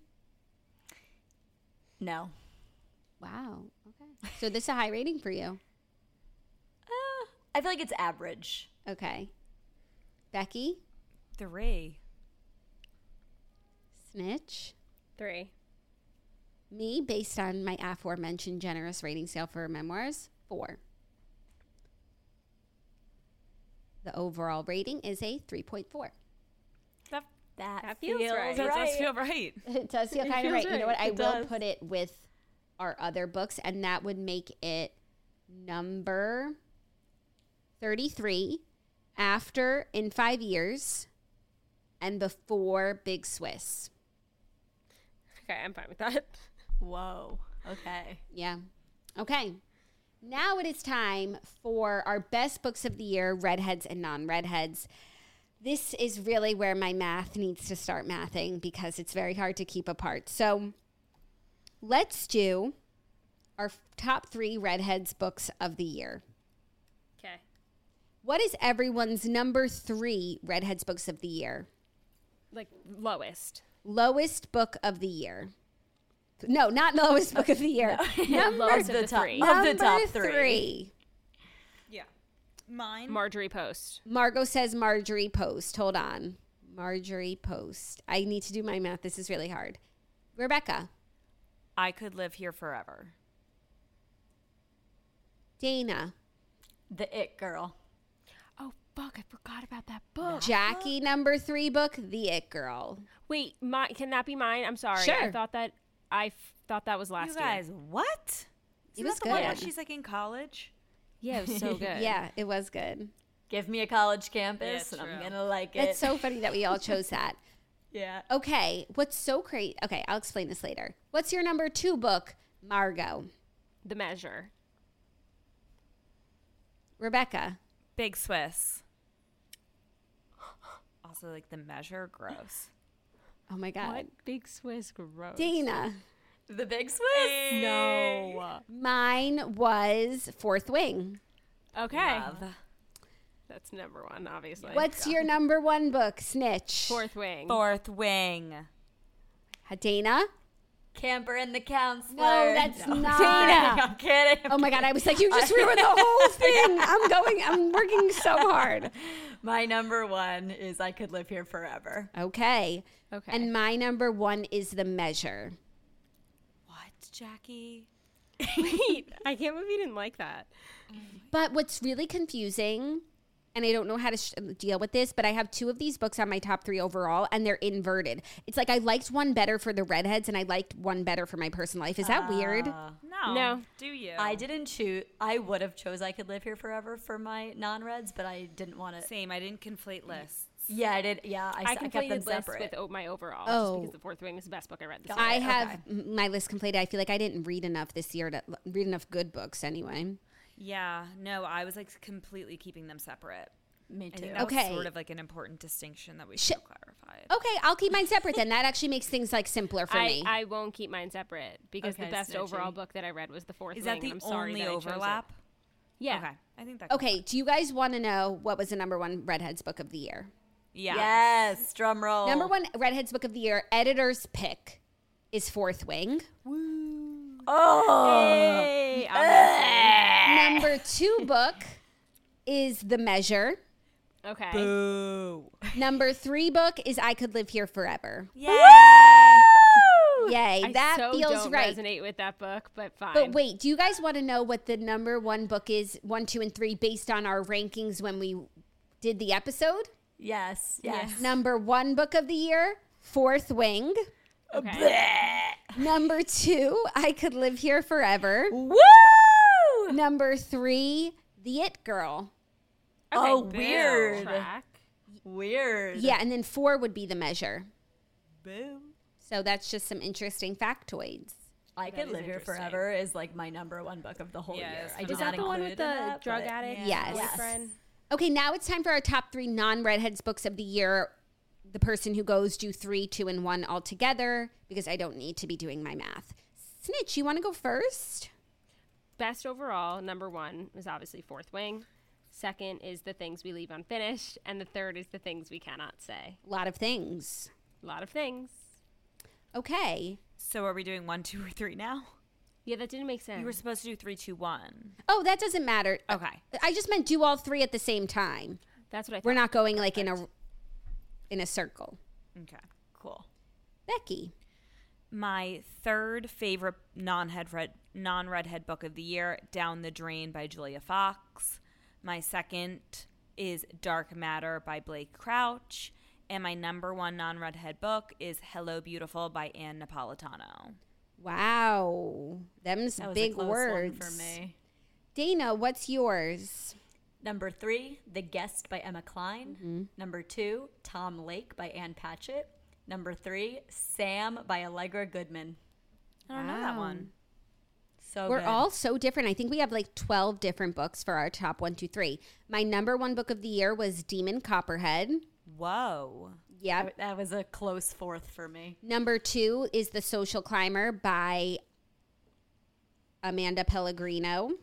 No. Wow. Okay. So this is a high rating for you. Uh, I feel like it's average. Okay. Becky? Three. Snitch? Three. Me, based on my aforementioned generous rating scale for memoirs, four. The overall rating is a three point four. That, That, That feels feels, right. that right. does feel right. It does feel It kind of feels right. You know right. what? I It will does. put it with our other books, and that would make it number thirty-three after In Five Years and before Big Swiss. Okay, I'm fine with that. Whoa. Okay. Yeah. Okay. Now it is time for our best books of the year, redheads and non-redheads. This is really where my math needs to start mathing because it's very hard to keep apart. So let's do our f- top three redheads books of the year. Okay. What is everyone's number three redheads books of the year? Like, lowest. Lowest book of the year. No, not lowest book of the year. Number, Lowest Of of the the top- three. of the number top three. three. Yeah. Mine. Marjorie Post. Margot says Marjorie Post. Hold on. Marjorie Post. I need to do my math. This is really hard. Rebecca. I Could Live Here Forever. Dana. The It Girl. Oh, fuck, I forgot about that book. Jackie, number three book, The It Girl. Wait, my, can that be mine? I'm sorry. Sure. I thought that I f- thought that was last You guys, year. what? It Isn't was that the one where good. she's like in college? Yeah, it was so good. Yeah, it was good. Give me a college campus, Yeah, and I'm true. gonna like it. It's so funny that we all chose that. yeah. Okay, what's so great? Okay, I'll explain this later. What's your number two book, Margot? The Measure. Rebecca. Big Swiss. Also, like The Measure, gross. Oh my God. What? Big Swiss gross. Dana. The Big Swiss. No. Mine was Fourth Wing. Okay. Love. That's number one, obviously. What's your number one book, Snitch? Fourth Wing? Fourth Wing. Dana? Camper and the Counselor. No, that's not. Dana. I'm kidding. Oh my God, I was like, you just ruined the whole thing. I'm going, I'm working so hard. My number one is I Could Live Here Forever. Okay. Okay. And my number one is The Measure. What, Jackie? Wait, I can't believe you didn't like that. But what's really confusing, and I don't know how to sh- deal with this, but I have two of these books on my top three overall, and they're inverted. It's like I liked one better for the redheads, and I liked one better for my personal life. Is that weird? No. No. Do you? I didn't choose. I would have chose I Could Live Here Forever for my non-reds, but I didn't want to. Same. I didn't conflate lists. Yeah, I did. Yeah, I, I s- I kept them completed lists separate. with o- my overall, Oh. just because The Fourth Wing is the best book I read this Got year. I it, have okay. m- my list completed. I feel like I didn't read enough this year to read enough good books anyway. Yeah. No, I was like completely keeping them separate. Me I too. think that Okay. was sort of like an important distinction that we Sh- should have clarified. Okay, I'll keep mine separate then. That actually makes things like simpler for I, me. I won't keep mine separate because Okay, the best snitchy. overall book that I read was The Fourth Is Wing. that the and I'm sorry only that I chose it. overlap? Yeah. Okay. I think that. Okay, do you guys want to know what was the number one Redheads book of the year? Yeah. Yes, drum roll. Number one Redheads book of the year, editor's pick, is Fourth Wing. Oh, Hey, I'm Number two book is The Measure. okay. Boo. Number three book is I Could Live Here Forever. Yay. Yay, I that so feels don't right. resonate with that book, but fine. But wait, do you guys want to know what the number one book is, one, two, and three, based on our rankings when we did the episode? yes, yes. Number one book of the year, Fourth Wing. Okay. Number two, I Could Live Here Forever. Woo! Number three, The It Girl. Okay, Oh, boo. weird. Track. Weird. Yeah, and then four would be The Measure. Boo. So that's just some interesting factoids. I Could is Live Here interesting. Forever is like my number one book of the whole Yeah, year. it's I did Is not that the one include with it in the that, drug but- addict Yes. boyfriend? Okay, now it's time for our top three non-redheads books of the year. The person who goes do three, two, and one all together because I don't need to be doing my math. Snitch, you want to go first? Best overall, number one is obviously Fourth Wing. Second is The Things We Leave Unfinished. And the third is The Things We Cannot Say. A lot of things. A lot of things. Okay. So are we doing one, two, or three now? Yeah, that didn't make sense. You were supposed to do three, two, one. Oh, that doesn't matter. Okay. I just meant do all three at the same time. That's what I thought. We're not going like in a in a circle. Okay. Cool. Becky. My third favorite non-head red, non-redhead book of the year, Down the Drain by Julia Fox. My second is Dark Matter by Blake Crouch. And my number one non-redhead book is Hello Beautiful by Ann Napolitano. Wow. Them's That was big a close words. one for me. Dana, what's yours? Number three, The Guest by Emma Klein. Mm-hmm. Number two, Tom Lake by Ann Patchett. Number three, Sam by Allegra Goodman. I don't know that Wow. one. So We're good. all so different. I think we have like twelve different books for our top one, two, three. My number one book of the year was Demon Copperhead. Whoa. Yeah. That- That was a close fourth for me. Number two is The Social Climber by Amanda Pellegrino.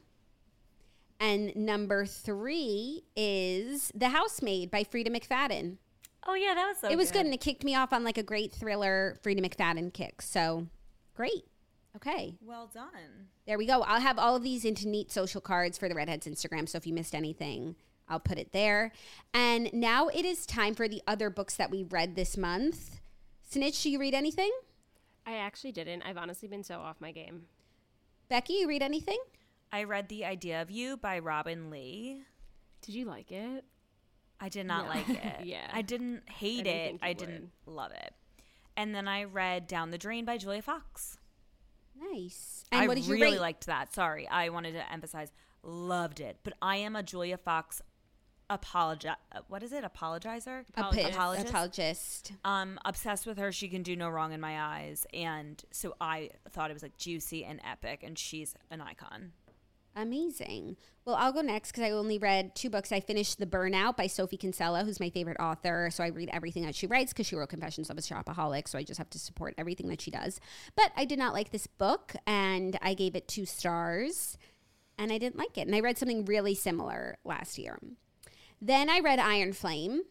And number three is The Housemaid by Frida McFadden. Oh yeah, that was so it was good. and it kicked me off on like a great thriller Frida McFadden kick. So great. Okay. Well done. There we go. I'll have all of these into neat social cards for the Redheads Instagram. So if you missed anything, I'll put it there. And now it is time for the other books that we read this month. Snitch, do you read anything? I actually didn't. I've honestly been so off my game. Becky, you read anything? I read The Idea of You by Robin Lee. Did you like it? I did not No. like it. Yeah. I didn't hate I didn't it. think you I didn't would. love it. And then I read Down the Drain by Julia Fox. Nice. And I what did you really rate? liked that. Sorry, I wanted to emphasize. Loved it. But I am a Julia Fox apologi- uh, What is it? Apologizer? Apologist. Apologist? Apologist. Um, obsessed with her. She can do no wrong in my eyes. And so I thought it was like juicy and epic. And she's an icon. Amazing. Well, I'll go next because I only read two books. I finished The Burnout by Sophie Kinsella, who's my favorite author. So I read everything that she writes because she wrote Confessions of a Shopaholic. So I just have to support everything that she does. But I did not like this book, and I gave it two stars, and I didn't like it. And I read something really similar last year. Then I read Iron Flame.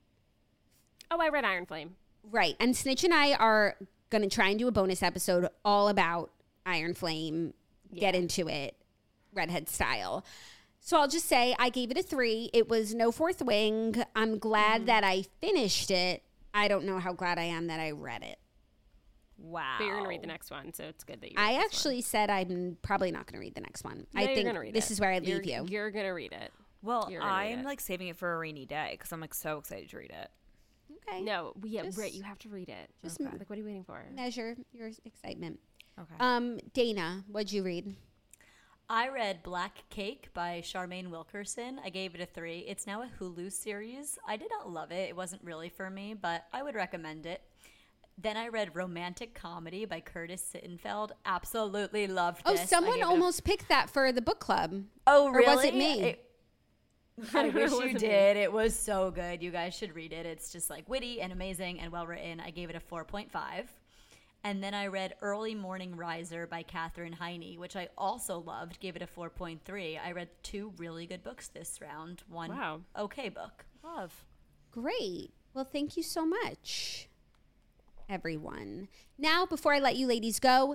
Oh, I read Iron Flame. Right. And Snitch and I are going to try and do a bonus episode all about Iron Flame. Get Yeah. into it. Redhead style. So I'll just say I gave it a three. It was no fourth wing. I'm glad Mm-hmm. that I finished it. I don't know how glad I am that I read it. Wow. But you're going to read the next one, so it's good that you I read this actually said I'm probably not going to read the next one. one. I No, you're think gonna read this it. is where I leave You're- you. You're going to read it. Well, You're gonna read I'm it. like saving it for a rainy day because I'm like so excited to read it. Okay. No, yeah, Just- right. You have to read it. just Okay. m- Like, what are you waiting for? Measure your excitement. Okay. Um, Dana, what'd you read? I read Black Cake by Charmaine Wilkerson. I gave it a three. It's now a Hulu series. I did not love it. It wasn't really for me, but I would recommend it. Then I read Romantic Comedy by Curtis Sittenfeld. Absolutely loved Oh, this. I someone gave it a- almost picked that for the book club. Oh, Or really? was it me? It- I wish It you wasn't me. did. It was so good. You guys should read it. It's just like witty and amazing and well written. I gave it a four point five. And then I read Early Morning Riser by Katherine Heine, which I also loved. Gave it a four point three. I read two really good books this round. One Wow. okay book. Love. Great. Well, thank you so much, everyone. Now, before I let you ladies go,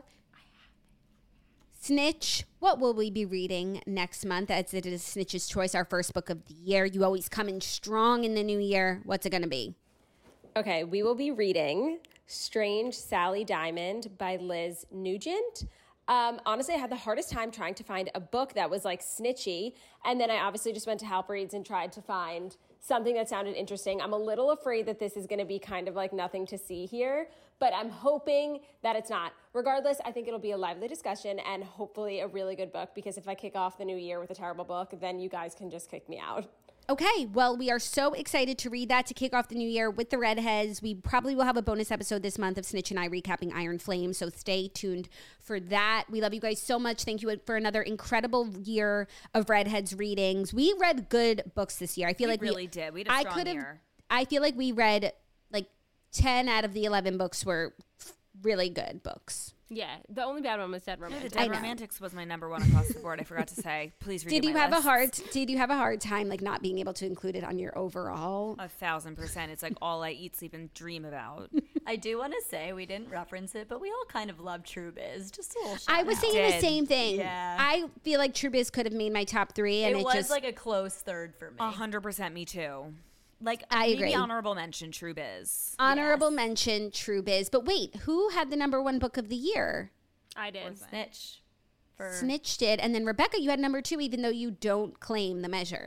Snitch, what will we be reading next month as it is Snitch's Choice, our first book of the year? You always come in strong in the new year. What's it going to be? Okay, we will be reading Strange Sally Diamond by Liz Nugent. Um, honestly, I had the hardest time trying to find a book that was like snitchy. And then I obviously just went to Help Reads and tried to find something that sounded interesting. I'm a little afraid that this is going to be kind of like nothing to see here, but I'm hoping that it's not. Regardless, I think it'll be a lively discussion and hopefully a really good book, because if I kick off the new year with a terrible book, then you guys can just kick me out. Okay, well, we are so excited to read that to kick off the new year with the Redheads. We probably will have a bonus episode this month of Snitch and I recapping Iron Flame, so stay tuned for that. We love you guys so much. Thank you for another incredible year of Redheads readings. We read good books this year. I feel We like really we, did. We had a I strong could've- year. I feel like we read like ten out of the eleven books were really good books. Yeah, the only bad one was Dead No, the Romantic. I Dead know. Romantics was my number one across the board. I forgot to say. Please read Did my you have lists. a hard did you have a hard time like not being able to include it on your overall? A thousand percent. It's like all I eat, sleep, and dream about. I do want to say we didn't reference it, but we all kind of love True Biz. Just a little shout I was out. saying the did. same thing. Yeah. I feel like True Biz could have made my top three, and It, it, was just like a close third for me. A hundred percent. Me too. Like I maybe agree. honorable mention. True Biz. honorable Yes. mention. True Biz. But wait, who had the number one book of the year? I did. Snitch. For Snitch did, and then Rebecca, you had number two, even though you don't claim the measure,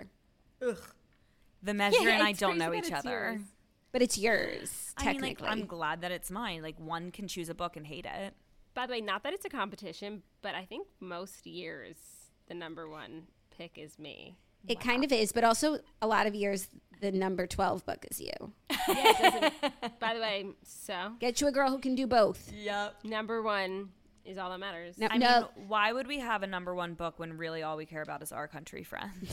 The measure Yeah, and I it's don't crazy know that each it's other. yours. but it's yours I mean, like, technically. I'm glad that it's mine. Like, one can choose a book and hate it. By the way, not that it's a competition, but I think most years the number one pick is me. it kind of is, but also a lot of years the number twelve book is you. Yeah, it doesn't. By the way, so Get you a girl who can do both. Yep. number one is all that matters. No, I no. mean, why would we have a number one book when really all we care about is Our Country Friends?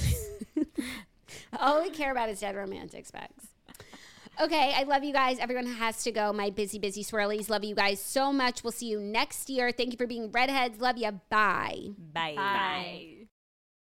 All we care about is Dead Romantic Specs. Okay, I love you guys. Everyone has to go. My busy, busy swirlies. Love you guys so much. We'll see you next year. Thank you for being Redheads. Love you. Bye. Bye. Bye.